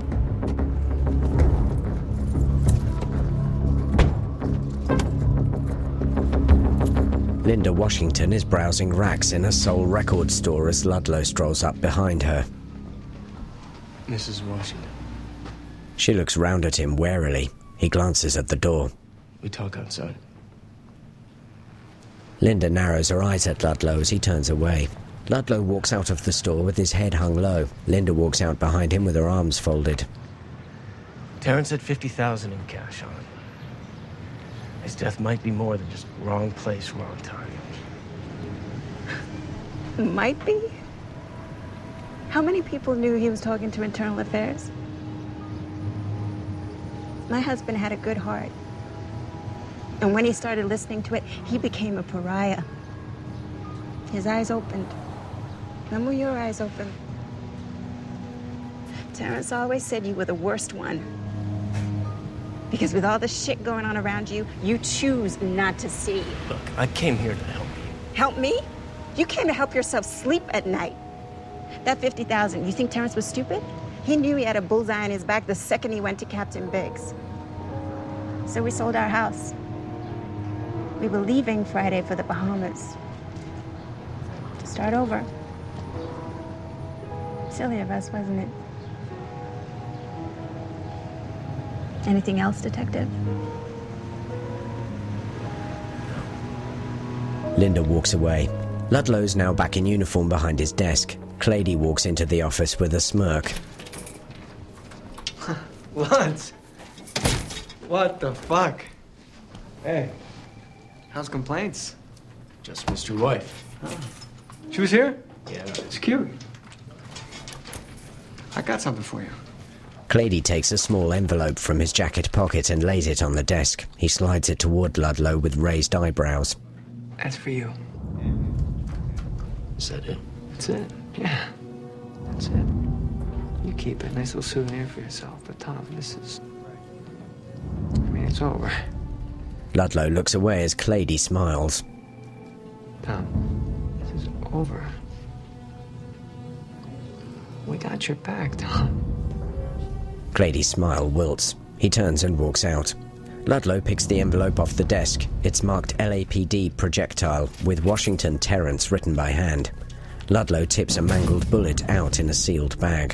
Linda Washington is browsing racks in a Soul record store as Ludlow strolls up behind her. Missus Washington. She looks round at him warily. He glances at the door. We talk outside. Linda narrows her eyes at Ludlow as he turns away. Ludlow walks out of the store with his head hung low. Linda walks out behind him with her arms folded. Terrence had fifty thousand in cash on him. His death might be more than just wrong place, wrong time. Might be? How many people knew he was talking to Internal Affairs? My husband had a good heart. And when he started listening to it, he became a pariah. His eyes opened. When were your eyes open? Terrence always said you were the worst one. Because with all the shit going on around you, you choose not to see. Look, I came here to help you. Help me? You came to help yourself sleep at night. That fifty thousand, you think Terrence was stupid? He knew he had a bullseye on his back the second he went to Captain Biggs. So we sold our house. We were leaving Friday for the Bahamas. To start over. Silly of us, wasn't it? Anything else, Detective? Linda walks away. Ludlow's now back in uniform behind his desk. Clady walks into the office with a smirk. Lance! What the fuck? Hey, how's complaints? Just missed your wife. Oh. She was here? Yeah. It's cute. I got something for you. Clady takes a small envelope from his jacket pocket and lays it on the desk. He slides it toward Ludlow with raised eyebrows. That's for you. Is that it? That's it. Yeah. That's it. You keep it. Nice little souvenir for yourself. But Tom, this is... I mean, it's over. Ludlow looks away as Clady smiles. Tom, this is over. We got your back, Tom. Clady's smile wilts. He turns and walks out. Ludlow picks the envelope off the desk. It's marked L A P D projectile with Washington Terrence written by hand. Ludlow tips a mangled bullet out in a sealed bag.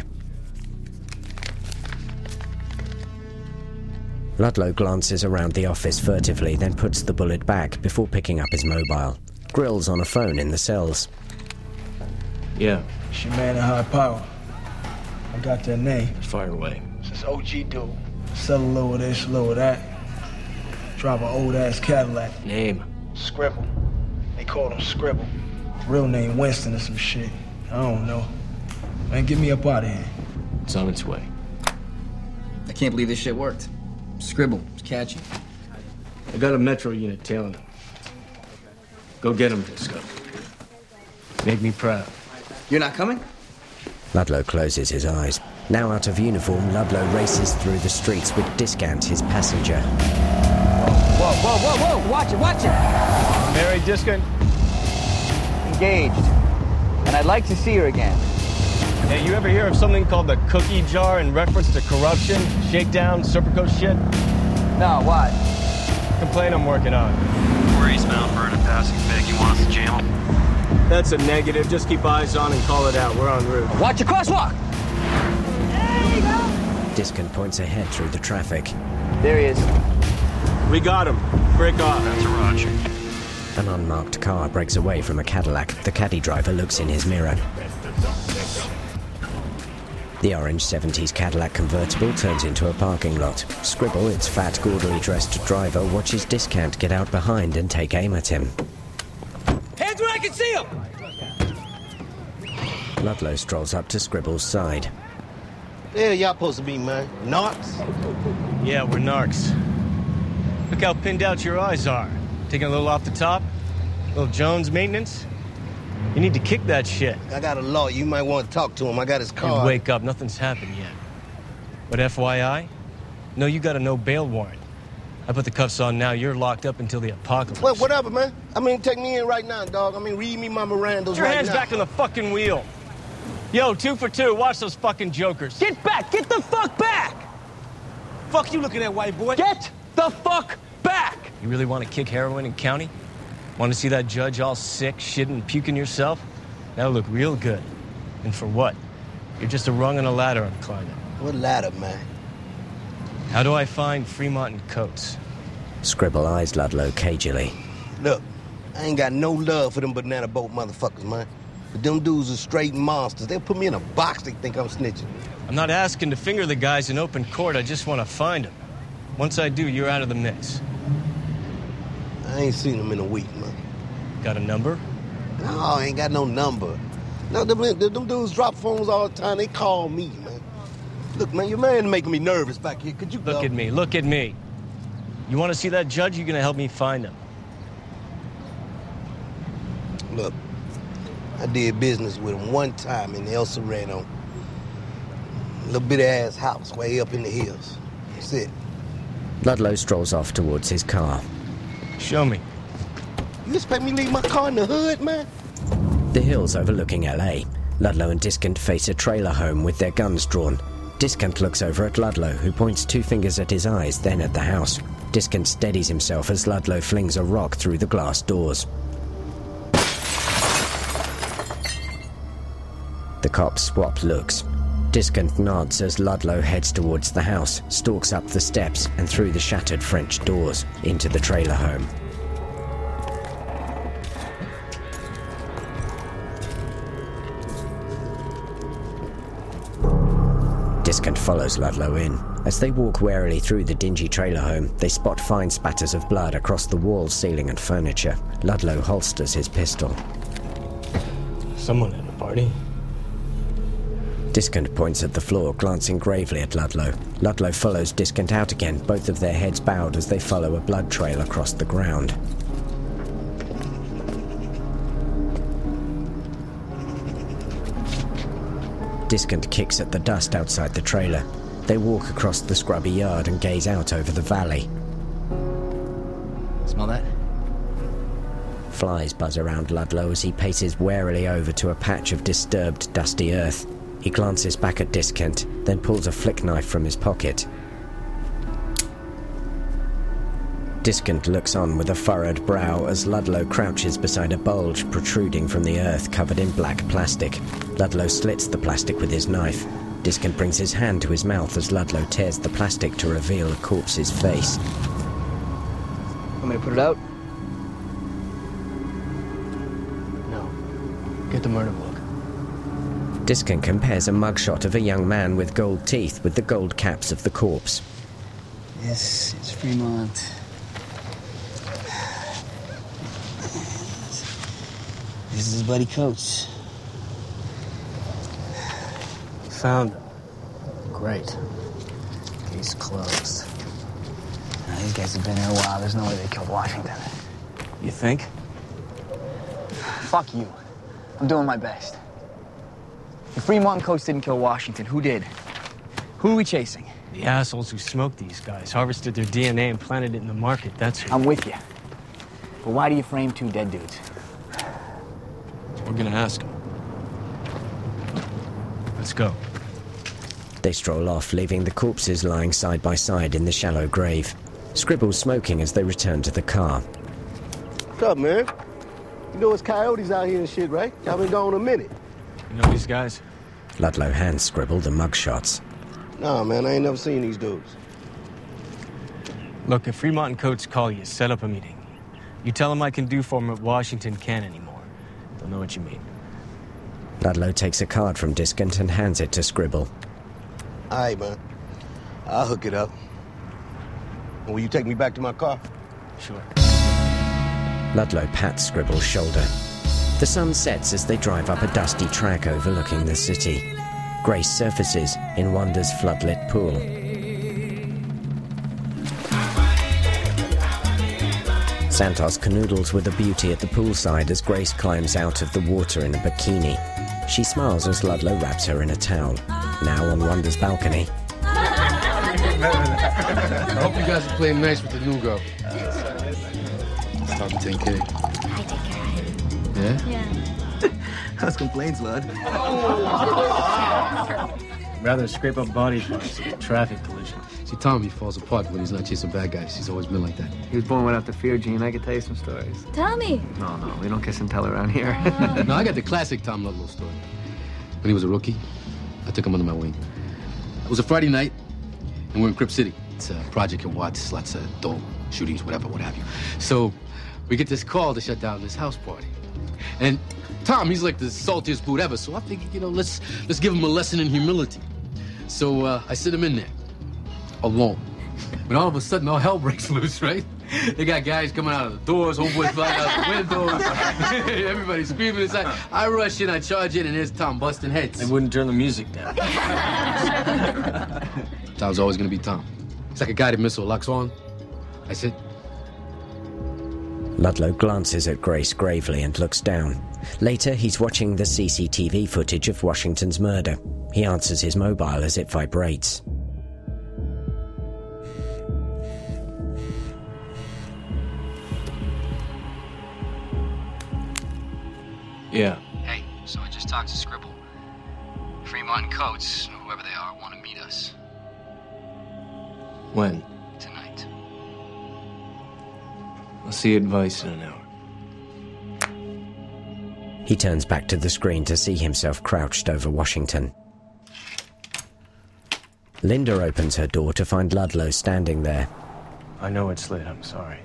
Ludlow glances around the office furtively, then puts the bullet back before picking up his mobile. Grill's on a phone in the cells. Yeah. It's your man in high power. I got their name. Fire away. This O G dude. Sell a load of this, load of that. Drive an old-ass Cadillac. Name? Scribble. They call him Scribble. Real name Winston or some shit. I don't know. Man, get me up out of here. It's on its way. I can't believe this shit worked. Scribble. It's catchy. I got a Metro unit tailing him. Go get him, Disco. Make me proud. You're not coming? Ludlow closes his eyes. Now out of uniform, Ludlow races through the streets with Discant, his passenger. Whoa, whoa, whoa, whoa! Watch it, watch it! Mary Discant? Engaged. And I'd like to see her again. Hey, you ever hear of something called the cookie jar in reference to corruption, shakedown, Serpico shit? No, what? Complaint I'm working on. We're eastbound for a passing big. You want us to jam them? That's a negative. Just keep eyes on and call it out. We're en route. Watch your crosswalk! Discant points ahead through the traffic. There he is. We got him. Break off. That's a Roger. An unmarked car breaks away from a Cadillac. The caddy driver looks in his mirror. The orange seventies Cadillac convertible turns into a parking lot. Scribble, its fat, gaudily dressed driver, watches Discant get out behind and take aim at him. Hands where I can see them! Ludlow strolls up to Scribble's side. Yeah, y'all supposed to be, man. Narcs? Yeah, we're narcs. Look how pinned out your eyes are. Taking a little off the top? A little Jones maintenance? You need to kick that shit. I got a lawyer. You might want to talk to him. I got his card. Hey, wake up. Nothing's happened yet. But F Y I? No, you got a no bail warrant. I put the cuffs on now. You're locked up until the apocalypse. Well, whatever, man. I mean, take me in right now, dog. I mean, read me my Mirandas Put your right hands now. back on the fucking wheel. Yo, two for two. Watch those fucking jokers. Get back! Get the fuck back! Fuck you looking at, white boy? Get the fuck back! You really want to kick heroin in county? Want to see that judge all sick, shitting, and puking yourself? That'll look real good. And for what? You're just a rung on a ladder I'm climbing. What ladder, man? How do I find Fremont and Coates? Scribble eyes Ludlow cagily. Look, I ain't got no love for them banana boat motherfuckers, man. But them dudes are straight monsters. They'll put me in a box. They think I'm snitching. I'm not asking to finger the guys in open court. I just want to find them. Once I do, you're out of the mix. I ain't seen them in a week, man. Got a number? No, I ain't got no number. No, them, them, them dudes drop phones all the time. They call me, man. Look, man, your man making me nervous back here. Could you Look go? at me. Look at me. You want to see that judge? You're going to help me find him. Look, I did business with him one time in El Sereno. Little bitty-ass house way up in the hills. That's it. Ludlow strolls off towards his car. Show me. You expect me to leave my car in the hood, man? The hills overlooking L A. Ludlow and Discant face a trailer home with their guns drawn. Discant looks over at Ludlow, who points two fingers at his eyes, then at the house. Discant steadies himself as Ludlow flings a rock through the glass doors. The cops swap looks. Discant nods as Ludlow heads towards the house, stalks up the steps and through the shattered French doors into the trailer home. Discant follows Ludlow in. As they walk warily through the dingy trailer home, they spot fine spatters of blood across the walls, ceiling and furniture. Ludlow holsters his pistol. Someone at a party. Discant points at the floor, glancing gravely at Ludlow. Ludlow follows Discant out again, both of their heads bowed as they follow a blood trail across the ground. Discant kicks at the dust outside the trailer. They walk across the scrubby yard and gaze out over the valley. Smell that? Flies buzz around Ludlow as he paces warily over to a patch of disturbed, dusty earth. He glances back at Discant, then pulls a flick knife from his pocket. Discant looks on with a furrowed brow as Ludlow crouches beside a bulge protruding from the earth covered in black plastic. Ludlow slits the plastic with his knife. Discant brings his hand to his mouth as Ludlow tears the plastic to reveal a corpse's face. Want me to put it out? No. Get the murder book. Discant compares a mugshot of a young man with gold teeth with the gold caps of the corpse. This is Fremont. This is his buddy Coates. Found him. Great. Case closed. Now, these guys have been here a while. There's no way they killed Washington. You think? Fuck you. I'm doing my best. If Fremont and Coates didn't kill Washington, who did? Who are we chasing? The assholes who smoked these guys, harvested their D N A and planted it in the market. That's who. I'm with you. But why do you frame two dead dudes? We're gonna ask them. Let's go. They stroll off, leaving the corpses lying side by side in the shallow grave. Scribble's smoking as they return to the car. What's up, man? You know it's coyotes out here and shit, right? Y'all been gone a minute. You know these guys? Ludlow hands Scribble the mugshots. Nah, man, I ain't never seen these dudes. Look, if Fremont and Coates call you, set up a meeting. You tell them I can do for them what Washington can't anymore. They'll know what you mean. Ludlow takes a card from Discant and hands it to Scribble. All right, man. I'll hook it up. And will you take me back to my car? Sure. Ludlow pats Scribble's shoulder. The sun sets as they drive up a dusty track overlooking the city. Grace surfaces in Wanda's floodlit pool. Santos canoodles with a beauty at the poolside as Grace climbs out of the water in a bikini. She smiles as Ludlow wraps her in a towel. Now on Wanda's balcony. I hope you guys are playing nice with the new girl. Stop ten K. I take care of Yeah? it. Yeah. How's complaints, lad? Rather scrape up body parts in a traffic collision. See, Tommy falls apart when he's not chasing bad guys. He's always been like that. He was born without the fear gene. I could tell you some stories. Tell me. No, no, we don't kiss and tell around here. No, I got the classic Tom Ludlow story. When he was a rookie, I took him under my wing. It was a Friday night, and we're in Crip City. It's a project in Watts, lots of dope, shootings, whatever, what have you. So we get this call to shut down this house party. And Tom, he's like the saltiest boot ever, so I figured, you know, let's let's give him a lesson in humility. So uh, I sit him in there, alone. But all of a sudden, all hell breaks loose, right? They got guys coming out of the doors, homeboys flying out the windows, everybody's screaming inside. I rush in, I charge in, and there's Tom busting heads. They wouldn't turn the music down. Tom's always gonna be Tom. It's like a guided missile locks on. I said. Ludlow glances at Grace gravely and looks down. Later, he's watching the C C T V footage of Washington's murder. He answers his mobile as it vibrates. Yeah. Hey, so I just talked to Scribble. Fremont and Coates, whoever they are, want to meet us. When? Tonight. I'll see you at Vice in an hour. He turns back to the screen to see himself crouched over Washington. Linda opens her door to find Ludlow standing there. I know it's late, I'm sorry.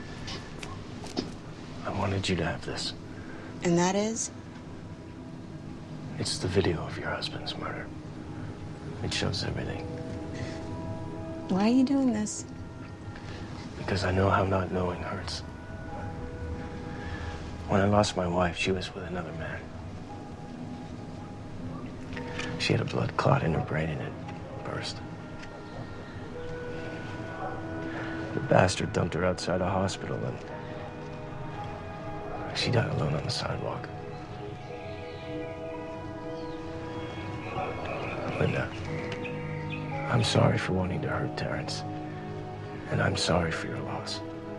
I wanted you to have this. And that is? It's the video of your husband's murder. It shows everything. Why are you doing this? Because I know how not knowing hurts. When I lost my wife, she was with another man. She had a blood clot in her brain and it burst. The bastard dumped her outside a hospital and she died alone on the sidewalk. Linda, I'm sorry for wanting to hurt Terrence. And I'm sorry for your loss.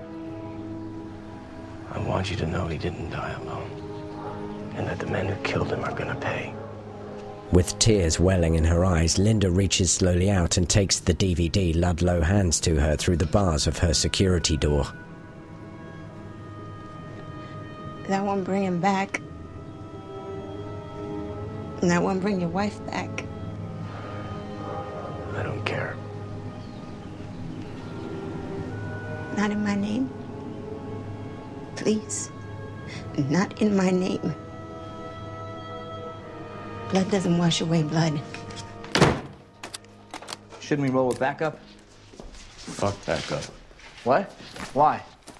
I want you to know he didn't die alone. And that the men who killed him are gonna pay. With tears welling in her eyes, Linda reaches slowly out and takes the D V D Ludlow hands to her through the bars of her security door. That won't bring him back. And that won't bring your wife back. I don't care. Not in my name. Please. Not in my name. Blood doesn't wash away blood. Shouldn't we roll with backup? Fuck backup. What? Why?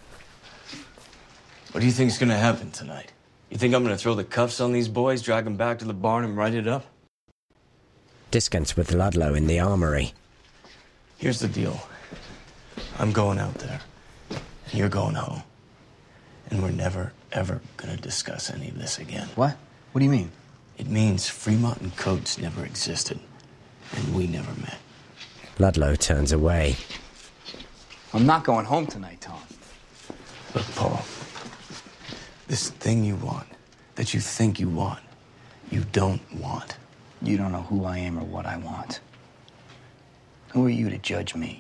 What do you think's gonna happen tonight? You think I'm gonna throw the cuffs on these boys, drag them back to the barn and write it up? Discants with Ludlow in the armory. Here's the deal. I'm going out there. And you're going home. And we're never, ever gonna discuss any of this again. What? What do you mean? It means Fremont and Coates never existed. And we never met. Ludlow turns away. I'm not going home tonight, Tom. Look, Paul. This thing you want, that you think you want, you don't want. You don't know who I am or what I want. Who are you to judge me?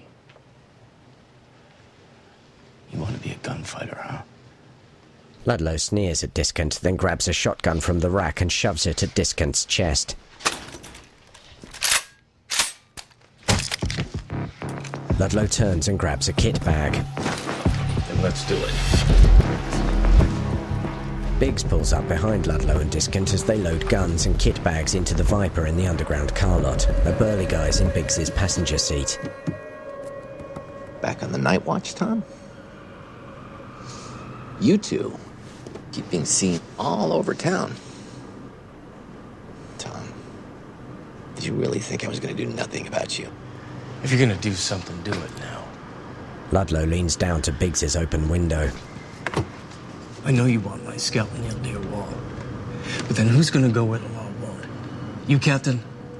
You want to be a gunfighter, huh? Ludlow sneers at Discant, then grabs a shotgun from the rack and shoves it at Discant's chest. Ludlow turns and grabs a kit bag. Then let's do it. Biggs pulls up behind Ludlow and Discant as they load guns and kit bags into the Viper in the underground car lot. A burly guy's in Biggs's passenger seat. Back on the night watch, Tom? You two keep being seen all over town. Tom, did you really think I was going to do nothing about you? If you're going to do something, do it now. Ludlow leans down to Biggs's open window. I know you want my scalp nailed to your wall. But then who's gonna go where the law won't? You, Captain?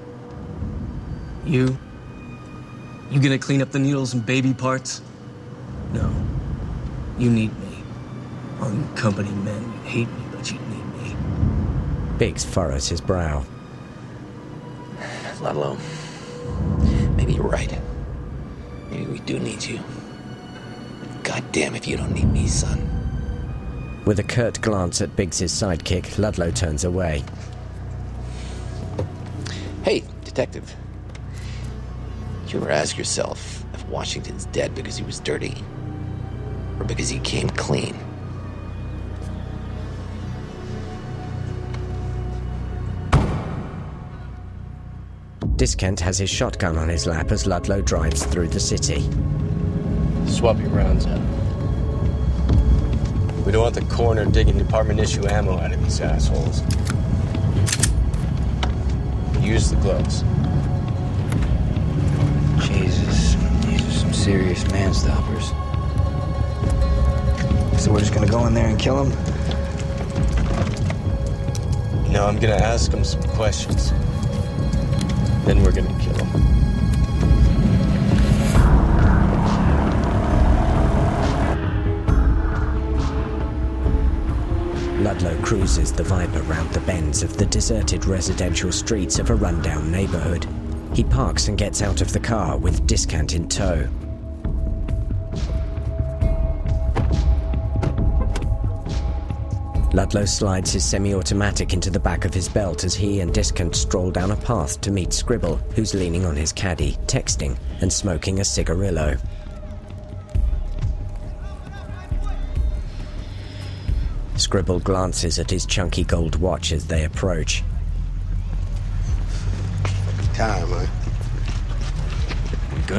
You? You gonna clean up the needles and baby parts? No. You need me. All you company men, you hate me, but you need me. Biggs furrows his brow. Ludlow, maybe you're right. Maybe we do need you. God damn if you don't need me, son. With a curt glance at Biggs's sidekick, Ludlow turns away. Hey, detective. Did you ever ask yourself if Washington's dead because he was dirty? Or because he came clean? Discant has his shotgun on his lap as Ludlow drives through the city. Swap your rounds out. We don't want the coroner digging department issue ammo out of these assholes. Use the gloves. Jesus, these are some serious man-stoppers. So we're just gonna go in there and kill him? No, I'm gonna ask him some questions. Then we're gonna kill him. Ludlow cruises the Viper round the bends of the deserted residential streets of a rundown neighborhood. He parks and gets out of the car with Discant in tow. Ludlow slides his semi-automatic into the back of his belt as he and Discant stroll down a path to meet Scribble, who's leaning on his caddy, texting and smoking a cigarillo. Scribble glances at his chunky gold watch as they approach. Time, man. We good?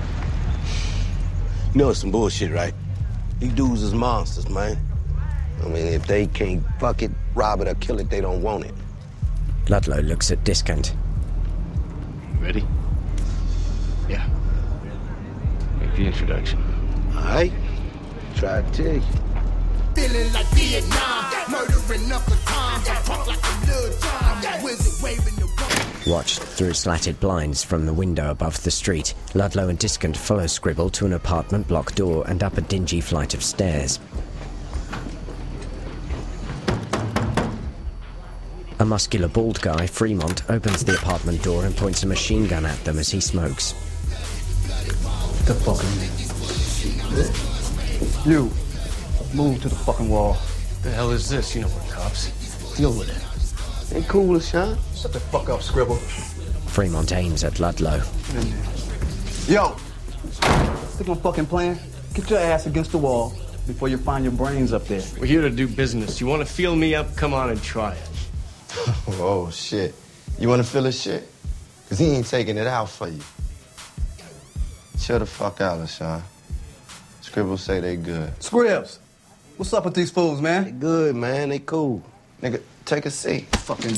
You know it's some bullshit, right? These dudes is monsters, man. I mean, if they can't fuck it, rob it, or kill it, they don't want it. Ludlow looks at Discant. Ready? Yeah. Make the introduction. All right. Try to tell you. Feeling like Vietnam, murdering Uncle Tom. I talk like a little John. I'm a wizard waving the wand. Watched through slatted blinds from the window above the street, Ludlow and Discant follow Scribble to an apartment block door and up a dingy flight of stairs. A muscular bald guy, Fremont, opens the apartment door and points a machine gun at them as he smokes. What the fuck are you? You. Move to the fucking wall. The hell is this? You know we're cops. Deal with it. Ain't cool, LaShawn. Shut the fuck up, Scribble. Fremont aims at Ludlow. Yo! Think I'm fucking playing? Get your ass against the wall before you find your brains up there. We're here to do business. You want to feel me up? Come on and try it. Oh, shit. You want to feel his shit? Because he ain't taking it out for you. Chill the fuck out, LaShawn. Scribble say they good. Scribs! What's up with these fools, man? They good, man. They cool. Nigga, take a seat. Fucking...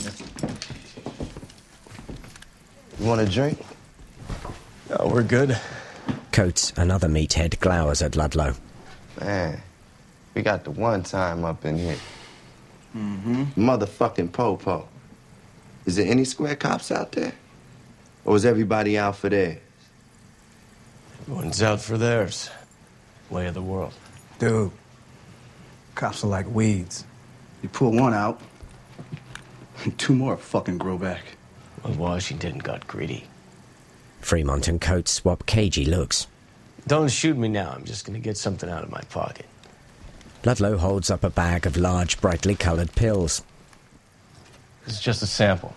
You want a drink? No, we're good. Coates, another meathead, glowers at Ludlow. Man, we got the one time up in here. Mm-hmm. Motherfucking Popo. Is there any square cops out there? Or is everybody out for theirs? Everyone's out for theirs. Way of the world. Dude, cops are like weeds. You pull one out, and two more fucking grow back. Well, Washington got greedy. Fremont and Coates swap cagey looks. Don't shoot me now. I'm just gonna get something out of my pocket. Ludlow holds up a bag of large, brightly colored pills. This is just a sample.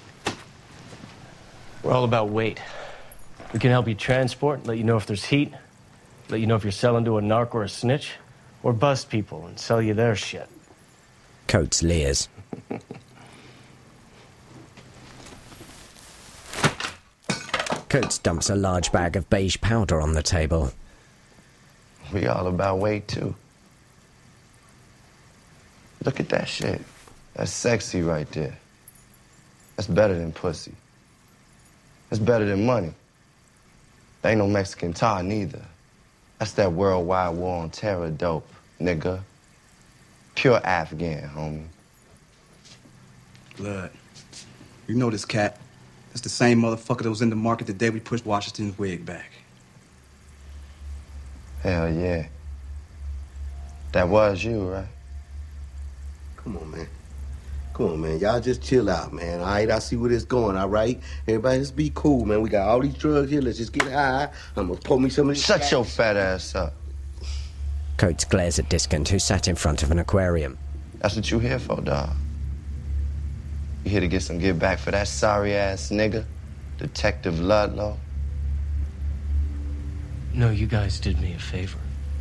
We're all about weight. We can help you transport, let you know if there's heat, let you know if you're selling to a narc or a snitch, or bust people and sell you their shit. Coates leers. Coates dumps a large bag of beige powder on the table. We all about weight, too. Look at that shit. That's sexy right there. That's better than pussy. That's better than money. That ain't no Mexican tar, neither. That's that worldwide war on terror dope, nigga. Pure Afghan, homie. Blood. You know this cat. That's the same motherfucker that was in the market the day we pushed Washington's wig back. Hell yeah. That was you, right? Come on, man. Come on, man. Y'all just chill out, man. All right? I see where this going, all right? Everybody just be cool, man. We got all these drugs here. Let's just get high. I'm gonna pull me some of this. Shut gas. your fat ass up. Coates glares at Discant, who sat in front of an aquarium. That's what you here for, dawg. You here to get some get back for that sorry-ass nigga, Detective Ludlow? No, you guys did me a favor.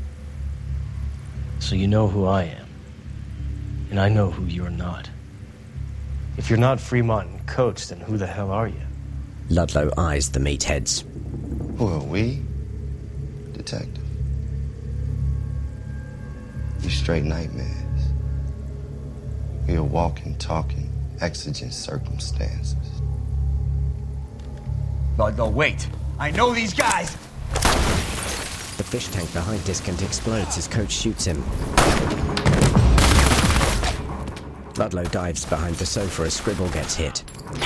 So you know who I am. And I know who you're not. If you're not Fremont and Coates, then who the hell are you? Ludlow eyes the meatheads. Who are we, detective? We straight nightmares. We are walking, talking, exigent circumstances. Ludlow, wait. I know these guys. The fish tank behind Discant explodes as Coates shoots him. Ludlow dives behind the sofa as Scribble gets hit.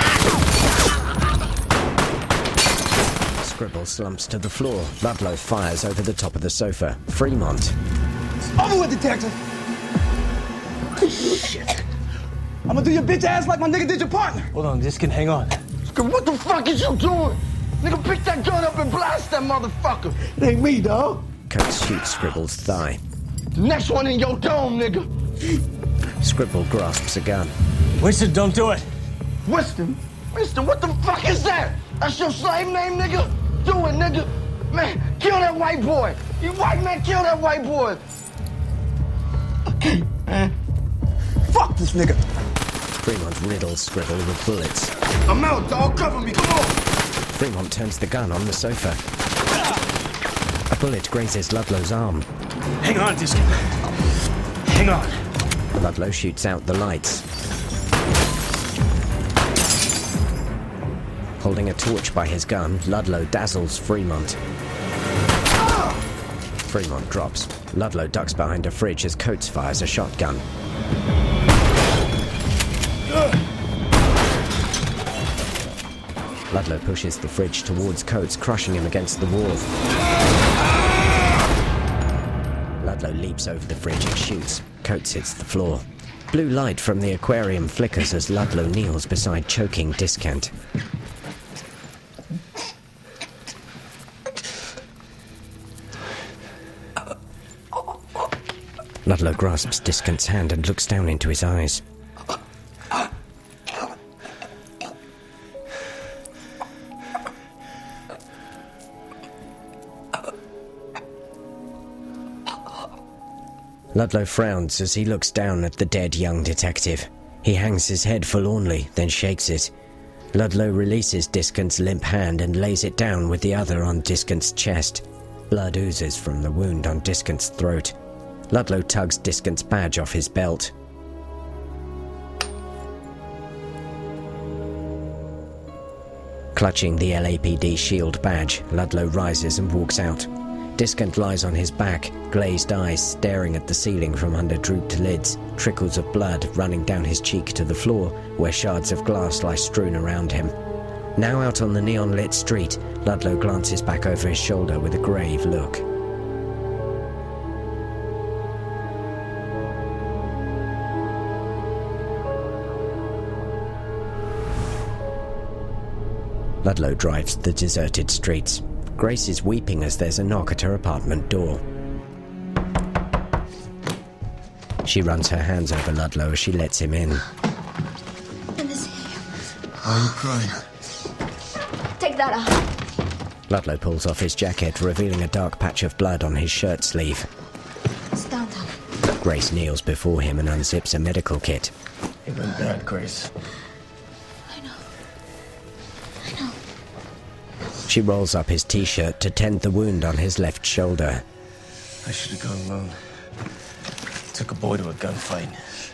Scribble slumps to the floor. Ludlow fires over the top of the sofa. Fremont. Over with, detective! Shit. I'm gonna do your bitch ass like my nigga did your partner. Hold on, Discant, hang on. What the fuck is you doing? Nigga, pick that gun up and blast that motherfucker. It ain't me, dawg. Coates shoots Scribble's thigh. The next one in your dome, nigga. Scribble grasps a gun. Winston, don't do it. Winston? Winston, what the fuck is that? That's your slave name, nigga? Do it, nigga. Man, kill that white boy. You white man, kill that white boy. Okay, man. Fuck this nigga. Fremont riddles Scribble with bullets. I'm out, dog. Cover me. Come on. Fremont turns the gun on the sofa. A bullet grazes Ludlow's arm. Hang on, Discant. Hang on. Ludlow shoots out the lights. Holding a torch by his gun, Ludlow dazzles Fremont. Fremont drops. Ludlow ducks behind a fridge as Coates fires a shotgun. Ludlow pushes the fridge towards Coates, crushing him against the wall. Ludlow leaps over the fridge and shoots. Coates hits the floor. Blue light from the aquarium flickers as Ludlow kneels beside choking Discant. Ludlow grasps Discant's hand and looks down into his eyes. Ludlow frowns as he looks down at the dead young detective. He hangs his head forlornly, then shakes it. Ludlow releases Discant's limp hand and lays it down with the other on Discant's chest. Blood oozes from the wound on Discant's throat. Ludlow tugs Discant's badge off his belt. Clutching the L A P D shield badge, Ludlow rises and walks out. Discant lies on his back, glazed eyes staring at the ceiling from under drooped lids, trickles of blood running down his cheek to the floor, where shards of glass lie strewn around him. Now out on the neon-lit street, Ludlow glances back over his shoulder with a grave look. Ludlow drives the deserted streets. Grace is weeping as there's a knock at her apartment door. She runs her hands over Ludlow as she lets him in. Let me see. Why are you crying? Take that off. Ludlow pulls off his jacket, revealing a dark patch of blood on his shirt sleeve. Stand up. Grace kneels before him and unzips a medical kit. It went bad, Grace. She rolls up his t-shirt to tend the wound on his left shoulder. I should have gone alone. Took a boy to a gunfight.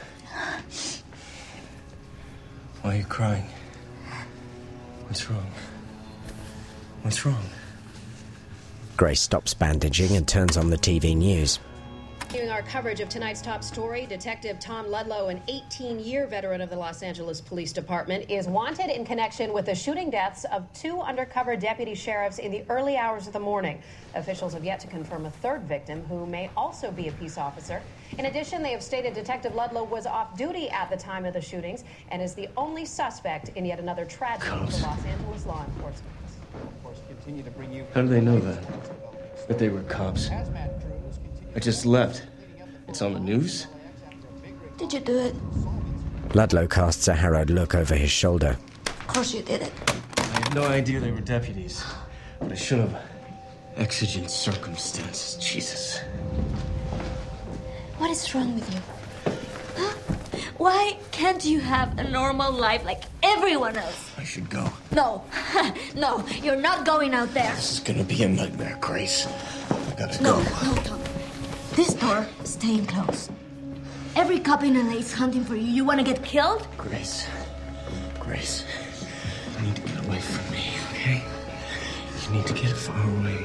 Why are you crying? What's wrong? What's wrong? Grace stops bandaging and turns on the T V news. Continuing our coverage of tonight's top story, Detective Tom Ludlow, an eighteen-year veteran of the Los Angeles Police Department, is wanted in connection with the shooting deaths of two undercover deputy sheriffs in the early hours of the morning. Officials have yet to confirm a third victim, who may also be a peace officer. In addition, they have stated Detective Ludlow was off duty at the time of the shootings and is the only suspect in yet another tragedy for Los Angeles law enforcement. Of course, continue to bring you. How do they know that? That they were cops? I just left. It's on the news? Did you do it? Ludlow casts a harrowed look over his shoulder. Of course you did it. I had no idea they were deputies. But I should have. Exigent circumstances. Jesus. What is wrong with you? Huh? Why can't you have a normal life like everyone else? I should go. No. No, you're not going out there. This is gonna be a nightmare, Grace. I gotta No, go. no, Tom. This door is staying closed. Every cop in L A is hunting for you. You want to get killed? Grace. Grace. You need to get away from me, okay? You need to get far away.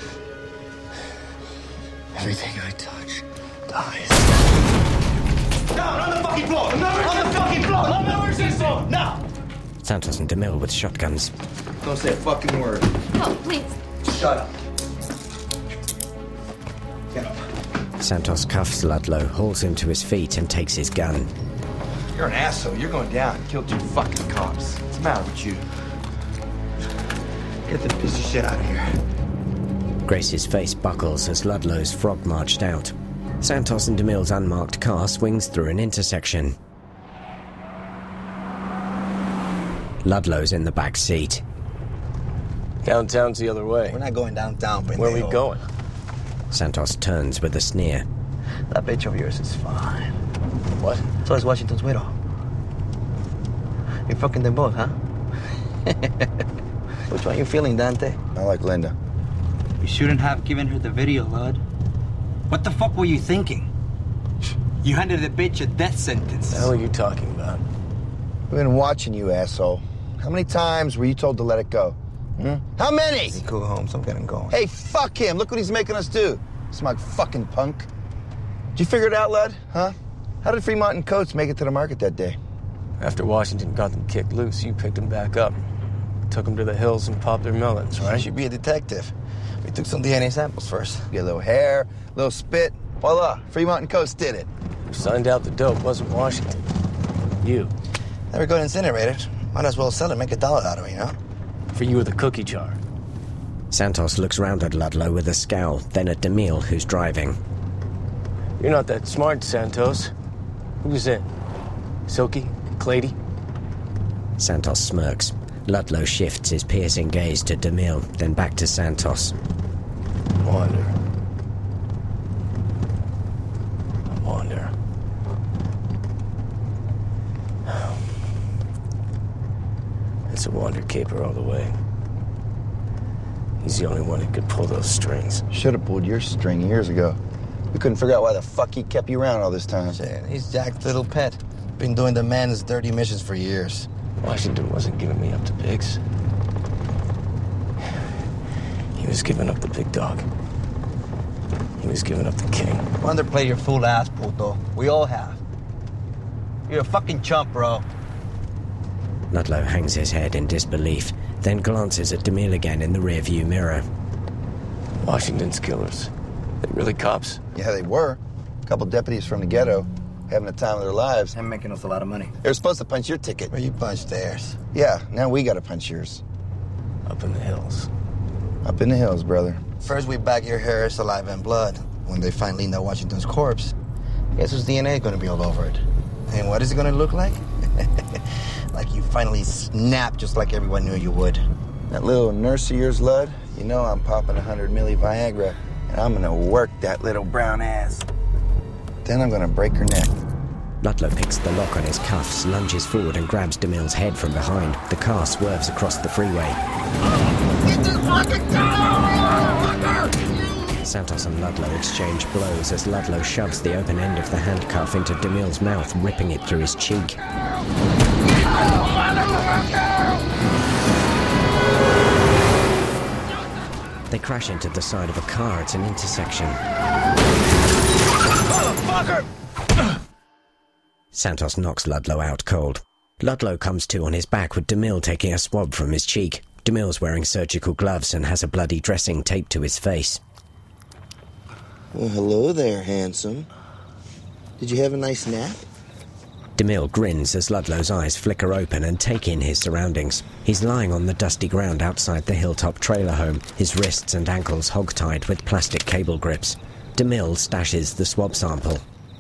Everything I touch dies. Down on the fucking floor! On the fucking floor! On the resist floor! Now! Santos and DeMille with shotguns. Don't say a fucking word. No, please. Shut up. Get up. Santos cuffs Ludlow, hauls him to his feet, and takes his gun. You're an asshole. You're going down. You killed two fucking cops. What's the matter with you? Get this piece of shit out of here. Grace's face buckles as Ludlow's frog marched out. Santos and DeMille's unmarked car swings through an intersection. Ludlow's in the back seat. Downtown's the other way. We're not going downtown, pendejo. Where are we going? Santos turns with a sneer. That bitch of yours is fine. What? So is Washington's widow. You're fucking them both, huh? Which one you feeling, Dante? I like Linda. You shouldn't have given her the video, Lud. What the fuck were you thinking? You handed the bitch a death sentence. What the hell are you talking about? I've been watching you, asshole. How many times were you told to let it go? Hmm? How many? Easy, cool, Holmes. I'm getting going. Hey, fuck him. Look what he's making us do. Smug fucking punk. Did you figure it out, Lud? Huh? How did Fremont and Coates make it to the market that day? After Washington got them kicked loose, you picked them back up. Took them to the hills and popped their melons, right? You should be a detective. We took some D N A samples first. Get a little hair, a little spit. Voila, Fremont and Coates did it. Who signed out the dope wasn't Washington. You. Never go to incinerate it. Might as well sell it, make a dollar out of it, you know? For you with a cookie jar. Santos looks round at Ludlow with a scowl, then at DeMille, who's driving. You're not that smart, Santos. Who's in? Silky? Clady? Santos smirks. Ludlow shifts his piercing gaze to DeMille, then back to Santos. Wander. I wonder. It's a Wander caper all the way. He's the only one who could pull those strings. Should have pulled your string years ago. We couldn't figure out why the fuck he kept you around all this time. Shit, he's Jack's little pet. Been doing the man's dirty missions for years. Washington wasn't giving me up to Biggs. He was giving up the big dog. He was giving up the king. Wander played your fool ass, puto. We all have. You're a fucking chump, bro. Ludlow hangs his head in disbelief, then glances at DeMille again in the rearview mirror. Washington's killers. They really cops? Yeah, they were. A couple deputies from the ghetto, having the time of their lives. And making us a lot of money. They were supposed to punch your ticket. Well, you punched theirs. Yeah, now we gotta punch yours. Up in the hills. Up in the hills, brother. First we bag your hair saliva and blood. When they find Linda Washington's corpse, guess whose D N A is gonna be all over it? And what is it gonna look like? Like you finally snapped just like everyone knew you would. That little nurse of yours, Lud, you know I'm popping a hundred milli Viagra, and I'm gonna work that little brown ass. Then I'm gonna break her neck. Ludlow picks the lock on his cuffs, lunges forward and grabs DeMille's head from behind. The car swerves across the freeway. Get this fucking car! Santos and Ludlow exchange blows as Ludlow shoves the open end of the handcuff into DeMille's mouth, ripping it through his cheek. They crash into the side of a car at an intersection. Motherfucker! Santos knocks Ludlow out cold. Ludlow comes to on his back with DeMille taking a swab from his cheek. DeMille's wearing surgical gloves and has a bloody dressing taped to his face. Well, hello there, handsome. Did you have a nice nap? DeMille grins as Ludlow's eyes flicker open and take in his surroundings. He's lying on the dusty ground outside the Hilltop trailer home, his wrists and ankles hog-tied with plastic cable grips. DeMille stashes the swab sample.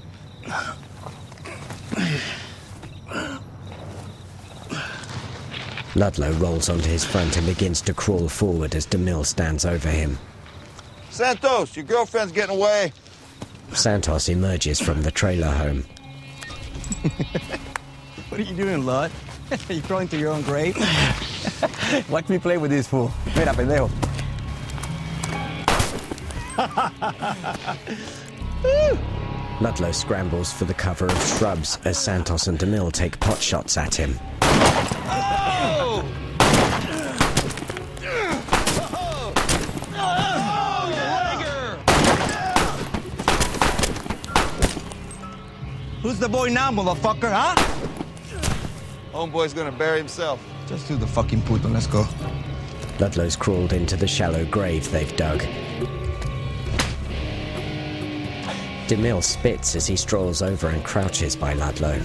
Ludlow rolls onto his front and begins to crawl forward as DeMille stands over him. Santos, your girlfriend's getting away. Santos emerges from the trailer home. What are you doing, Lud? Are you crawling to your own grave? Watch me play with this fool. Mira, pendejo. Ludlow scrambles for the cover of shrubs as Santos and DeMille take pot shots at him. Oh! Who's the boy now, motherfucker, huh? Homeboy's gonna bury himself. Just do the fucking puto. Let's go. Ludlow's crawled into the shallow grave they've dug. DeMille spits as he strolls over and crouches by Ludlow.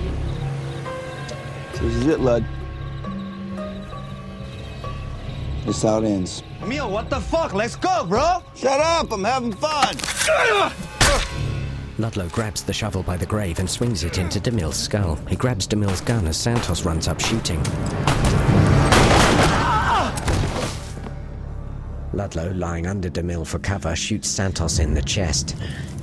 This is it, Lud. This how it ends. Emil, what the fuck? Let's go, bro! Shut up, I'm having fun! Ludlow grabs the shovel by the grave and swings it into DeMille's skull. He grabs DeMille's gun as Santos runs up shooting. Ludlow, lying under DeMille for cover, shoots Santos in the chest.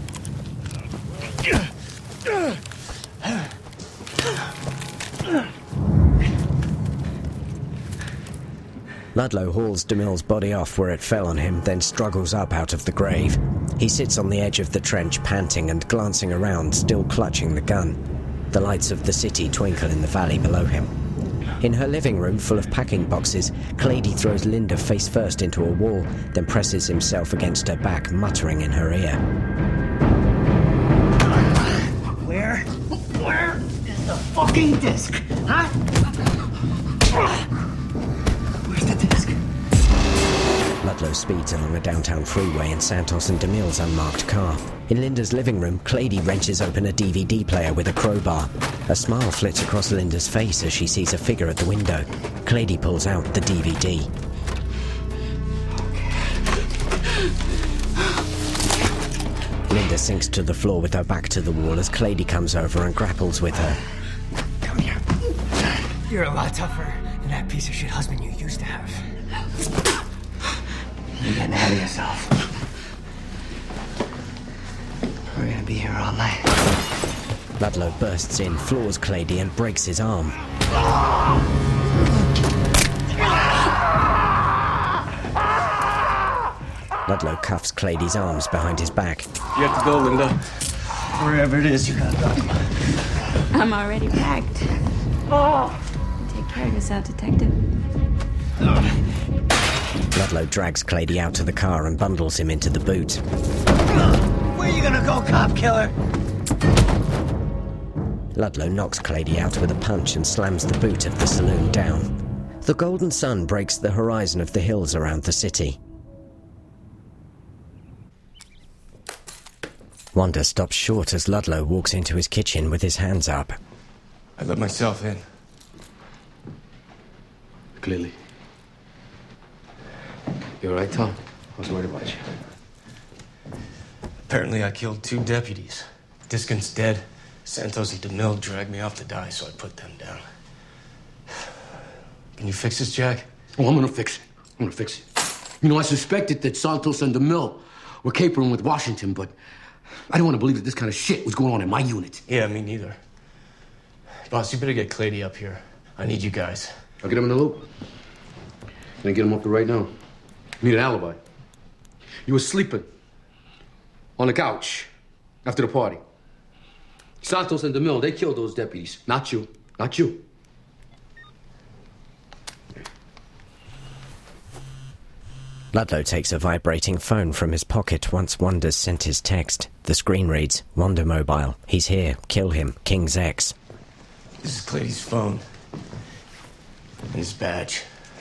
Ludlow hauls DeMille's body off where it fell on him, then struggles up out of the grave. He sits on the edge of the trench, panting and glancing around, still clutching the gun. The lights of the city twinkle in the valley below him. In her living room, full of packing boxes, Clady throws Linda face first into a wall, then presses himself against her back, muttering in her ear. Where? Where is the fucking disc? Huh? Where's the disc? Ludlow speeds along a downtown freeway in Santos and DeMille's unmarked car. In Linda's living room, Clady wrenches open a D V D player with a crowbar. A smile flits across Linda's face as she sees a figure at the window. Clady pulls out the D V D. Linda sinks to the floor with her back to the wall as Clady comes over and grapples with her. Come here. You're a lot tougher than that piece of shit husband you used to have. You're getting ahead of yourself. We're gonna be here all night. Ludlow bursts in, floors Clady and breaks his arm. Ludlow cuffs Clady's arms behind his back. You have to go, Linda. Wherever it is, you gotta go. I'm already packed. Oh. Take care of yourself, Detective. Ludlow drags Clady out to the car and bundles him into the boot. Where you gonna go, cop killer? Ludlow knocks Clady out with a punch and slams the boot of the saloon down. The golden sun breaks the horizon of the hills around the city. Wanda stops short as Ludlow walks into his kitchen with his hands up. I let myself in. Clearly. You all right, Tom? I was worried about you. Apparently I killed two deputies. Diskin's dead. Santos and DeMille dragged me off to die, so I put them down. Can you fix this, Jack? Oh, I'm gonna fix it. I'm gonna fix it. You know, I suspected that Santos and DeMille were capering with Washington, but I didn't want to believe that this kind of shit was going on in my unit. Yeah, me neither. Boss, you better get Clady up here. I need you guys. I'll get him in the loop. Can I get him up there right now? Need an alibi. You were sleeping on the couch after the party. Santos and DeMille, they killed those deputies. Not you. Not you. Ludlow takes a vibrating phone from his pocket once Wanda's sent his text. The screen reads, Wanda Mobile. He's here. Kill him. King's X. This is Clady's phone. And his badge.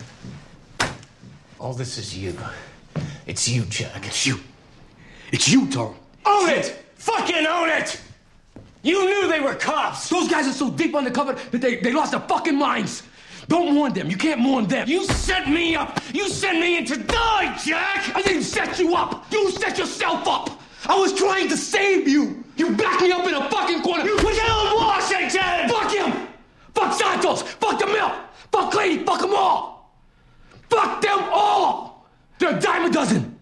All this is you. It's you, Jack. It's you. It's you, Tom. Own it! Fucking own it! You knew they were cops! Those guys are so deep undercover that they, they lost their fucking minds. Don't mourn them. You can't mourn them. You set me up! You sent me in to die, Jack! I didn't set you up! You set yourself up! I was trying to save you! You backed me up in a fucking corner! You killed Washington! Fuck him! Fuck Santos! Fuck DeMille! Fuck Clady! Fuck them all! Fuck them all! They're a dime a dozen!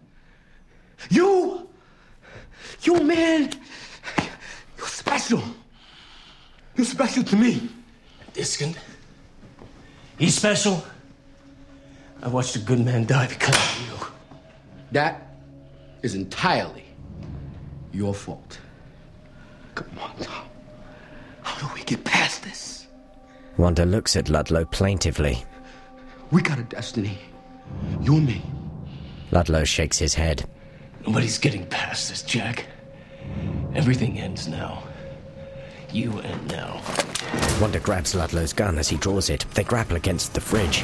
You... You, man... You're special. You're special to me. Diskin? He's special? I watched a good man die because of you. That is entirely your fault. Come on, Tom. How do we get past this? Wanda looks at Ludlow plaintively. We got a destiny. You and me. Ludlow shakes his head. Nobody's getting past this, Jack. Everything ends now. You end now. Wanda grabs Ludlow's gun as he draws it. They grapple against the fridge.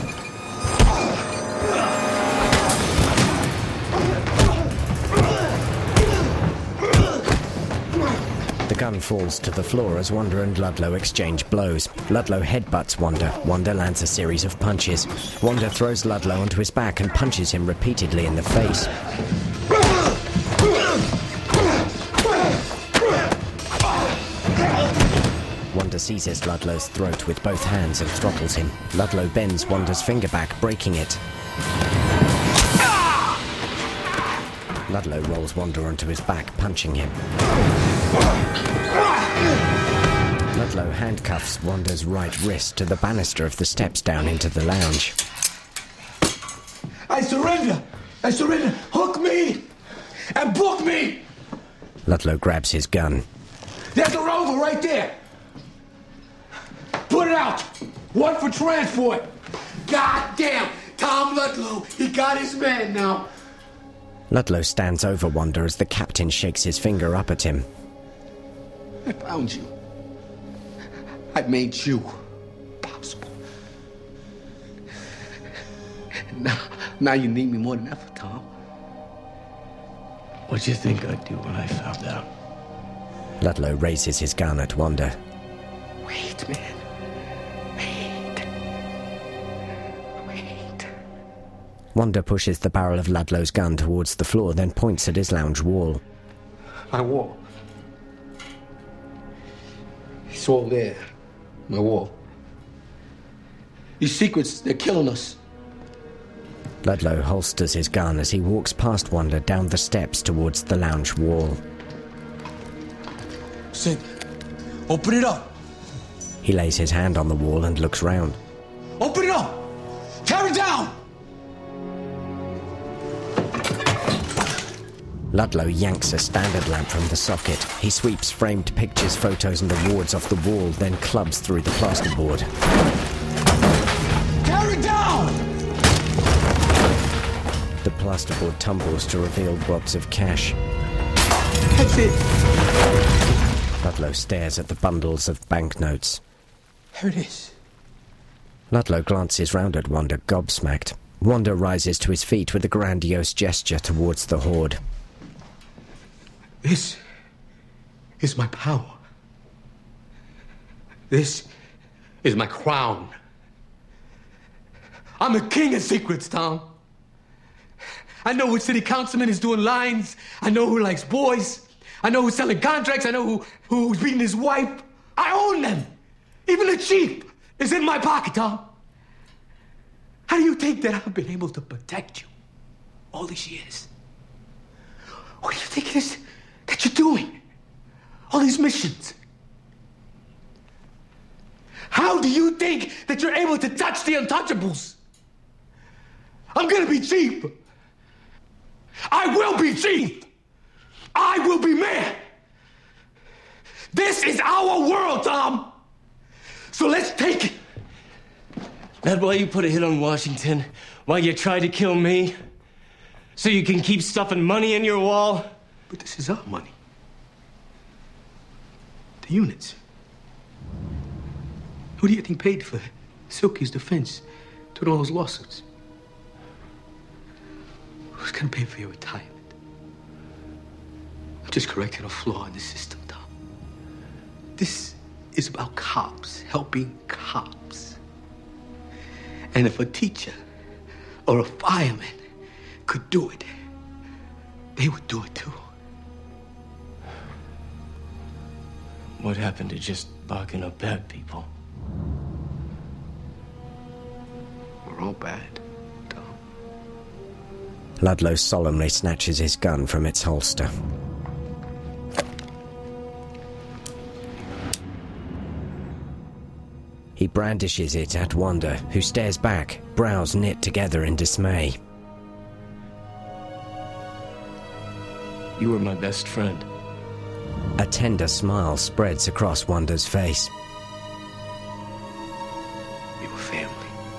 The gun falls to the floor as Wanda and Ludlow exchange blows. Ludlow headbutts Wanda. Wanda lands a series of punches. Wanda throws Ludlow onto his back and punches him repeatedly in the face. Wanda seizes Ludlow's throat with both hands and throttles him. Ludlow bends Wanda's finger back, breaking it. Ludlow rolls Wanda onto his back, punching him. Ludlow handcuffs Wanda's right wrist to the banister of the steps down into the lounge. I surrender! I surrender! Hook me! And book me! Ludlow grabs his gun. There's a rover right there! Put it out! One for transport! God damn! Tom Ludlow, he got his man now! Ludlow stands over Wanda as the captain shakes his finger up at him. I found you. I made you possible. Now, now you need me more than ever, Tom. What'd you think I'd do when I found out? Ludlow raises his gun at Wanda. Wait, man. Wanda pushes the barrel of Ludlow's gun towards the floor, then points at his lounge wall. My wall. It's all there. My wall. These secrets, they're killing us. Ludlow holsters his gun as he walks past Wanda down the steps towards the lounge wall. Sid, open it up. He lays his hand on the wall and looks round. Open it up! Tear it down! Ludlow yanks a standard lamp from the socket. He sweeps framed pictures, photos and awards off the wall, then clubs through the plasterboard. Tear it down! The plasterboard tumbles to reveal wobs of cash. That's it. Ludlow stares at the bundles of banknotes. Here it is. Ludlow glances round at Wanda, gobsmacked. Wanda rises to his feet with a grandiose gesture towards the hoard. This is my power. This is my crown. I'm the king of secrets, Tom. I know which city councilman is doing lines. I know who likes boys. I know who's selling contracts. I know who, who's beating his wife. I own them. Even the chief is in my pocket, Tom. How do you think that I've been able to protect you all these years? What do you think it is that you're doing? All these missions. How do you think that you're able to touch the untouchables? I'm gonna be chief. I will be chief. I will be mayor. This is our world, Tom. So let's take it. That why you put a hit on Washington? Why you tried to kill me? So you can keep stuffing money in your wall? But this is our money. The units. Who do you think paid for Silky's defense to all those lawsuits? Who's gonna pay for your retirement? I'm just correcting a flaw in the system, Tom. This is about cops helping cops. And if a teacher or a fireman could do it, they would do it too. What happened to just locking up bad people? We're all bad. Ludlow solemnly snatches his gun from its holster. He brandishes it at Wanda, who stares back, brows knit together in dismay. You were my best friend. A tender smile spreads across Wanda's face. We were family.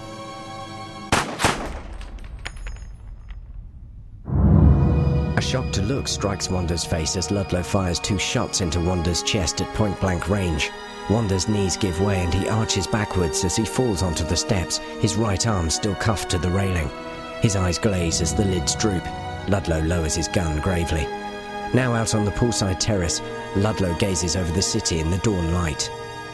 A shocked look strikes Wanda's face as Ludlow fires two shots into Wanda's chest at point-blank range. Wanda's knees give way and he arches backwards as he falls onto the steps, his right arm still cuffed to the railing. His eyes glaze as the lids droop. Ludlow lowers his gun gravely. Now out on the poolside terrace, Ludlow gazes over the city in the dawn light.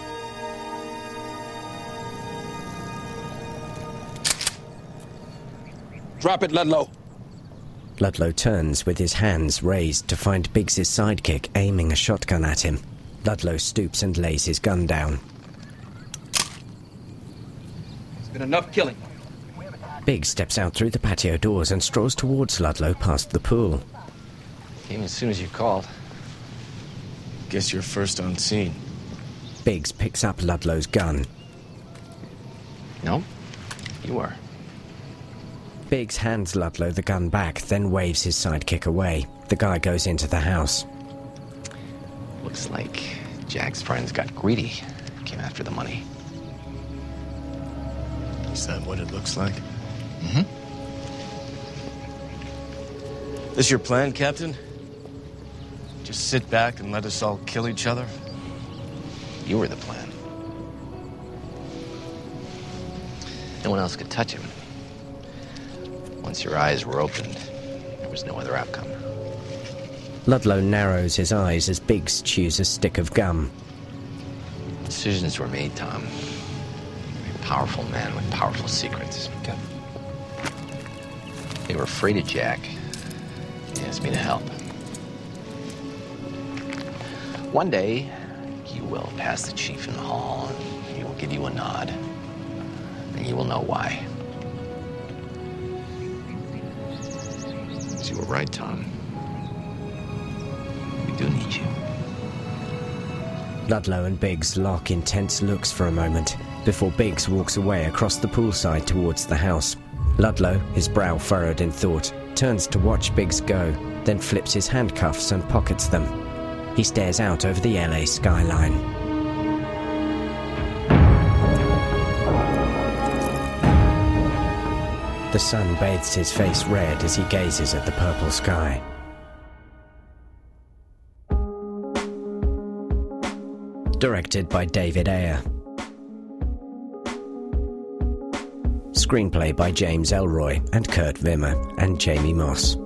Drop it, Ludlow. Ludlow turns with his hands raised to find Biggs's sidekick aiming a shotgun at him. Ludlow stoops and lays his gun down. It's been enough killing. Biggs steps out through the patio doors and strolls towards Ludlow past the pool. Came as soon as you called. Guess you're first on scene. Biggs picks up Ludlow's gun. No, you were. Biggs hands Ludlow the gun back, then waves his sidekick away. The guy goes into the house. Looks like Jack's friends got greedy. Came after the money. Is that what it looks like? Mm-hmm. This your plan, Captain? Just sit back and let us all kill each other? You were the plan. No one else could touch him. Once your eyes were opened, there was no other outcome. Ludlow narrows his eyes as Biggs chews a stick of gum. Decisions were made, Tom. You're a powerful man with powerful secrets. Okay. They were afraid of Jack. He asked me to help. One day, you will pass the chief in the hall, and he will give you a nod. And you will know why. You were right, Tom. We do need you. Ludlow and Biggs lock intense looks for a moment, before Biggs walks away across the poolside towards the house. Ludlow, his brow furrowed in thought, turns to watch Biggs go, then flips his handcuffs and pockets them. He stares out over the L A skyline. The sun bathes his face red as he gazes at the purple sky. Directed by David Ayer. Screenplay by James Elroy and Kurt Wimmer and Jamie Moss.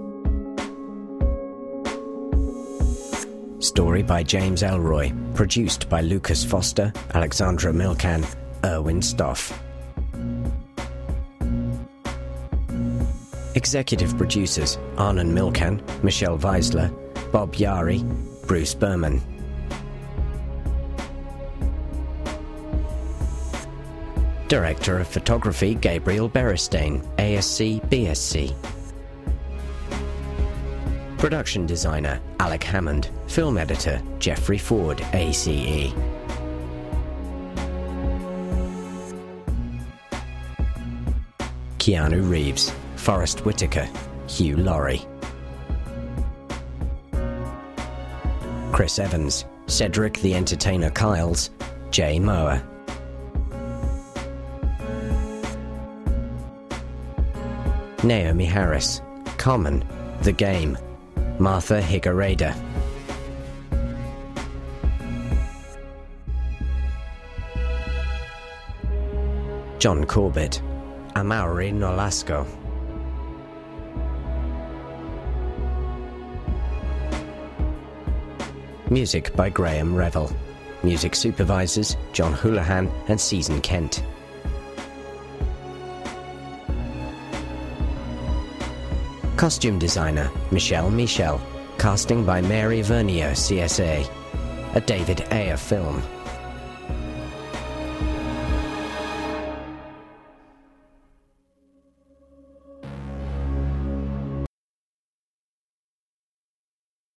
Story by James Elroy. Produced by Lucas Foster, Alexandra Milcan, Erwin Stoff. Executive producers Arnon Milcan, Michelle Weisler, Bob Yari, Bruce Berman. Director of Photography Gabriel Beristain, A S C B S C. Production Designer Alec Hammond. Film Editor Jeffrey Ford, A C E. Keanu Reeves, Forrest Whitaker, Hugh Laurie. Chris Evans, Cedric the Entertainer Kyles, Jay Moore. Naomi Harris, Common, The Game, Martha Higareda. John Corbett, Amaury Nolasco. Music by Graham Revel. Music supervisors John Houlihan and Season Kent. Costume designer Michelle Michel. Casting by Mary Vernier, C S A. A David Ayer film.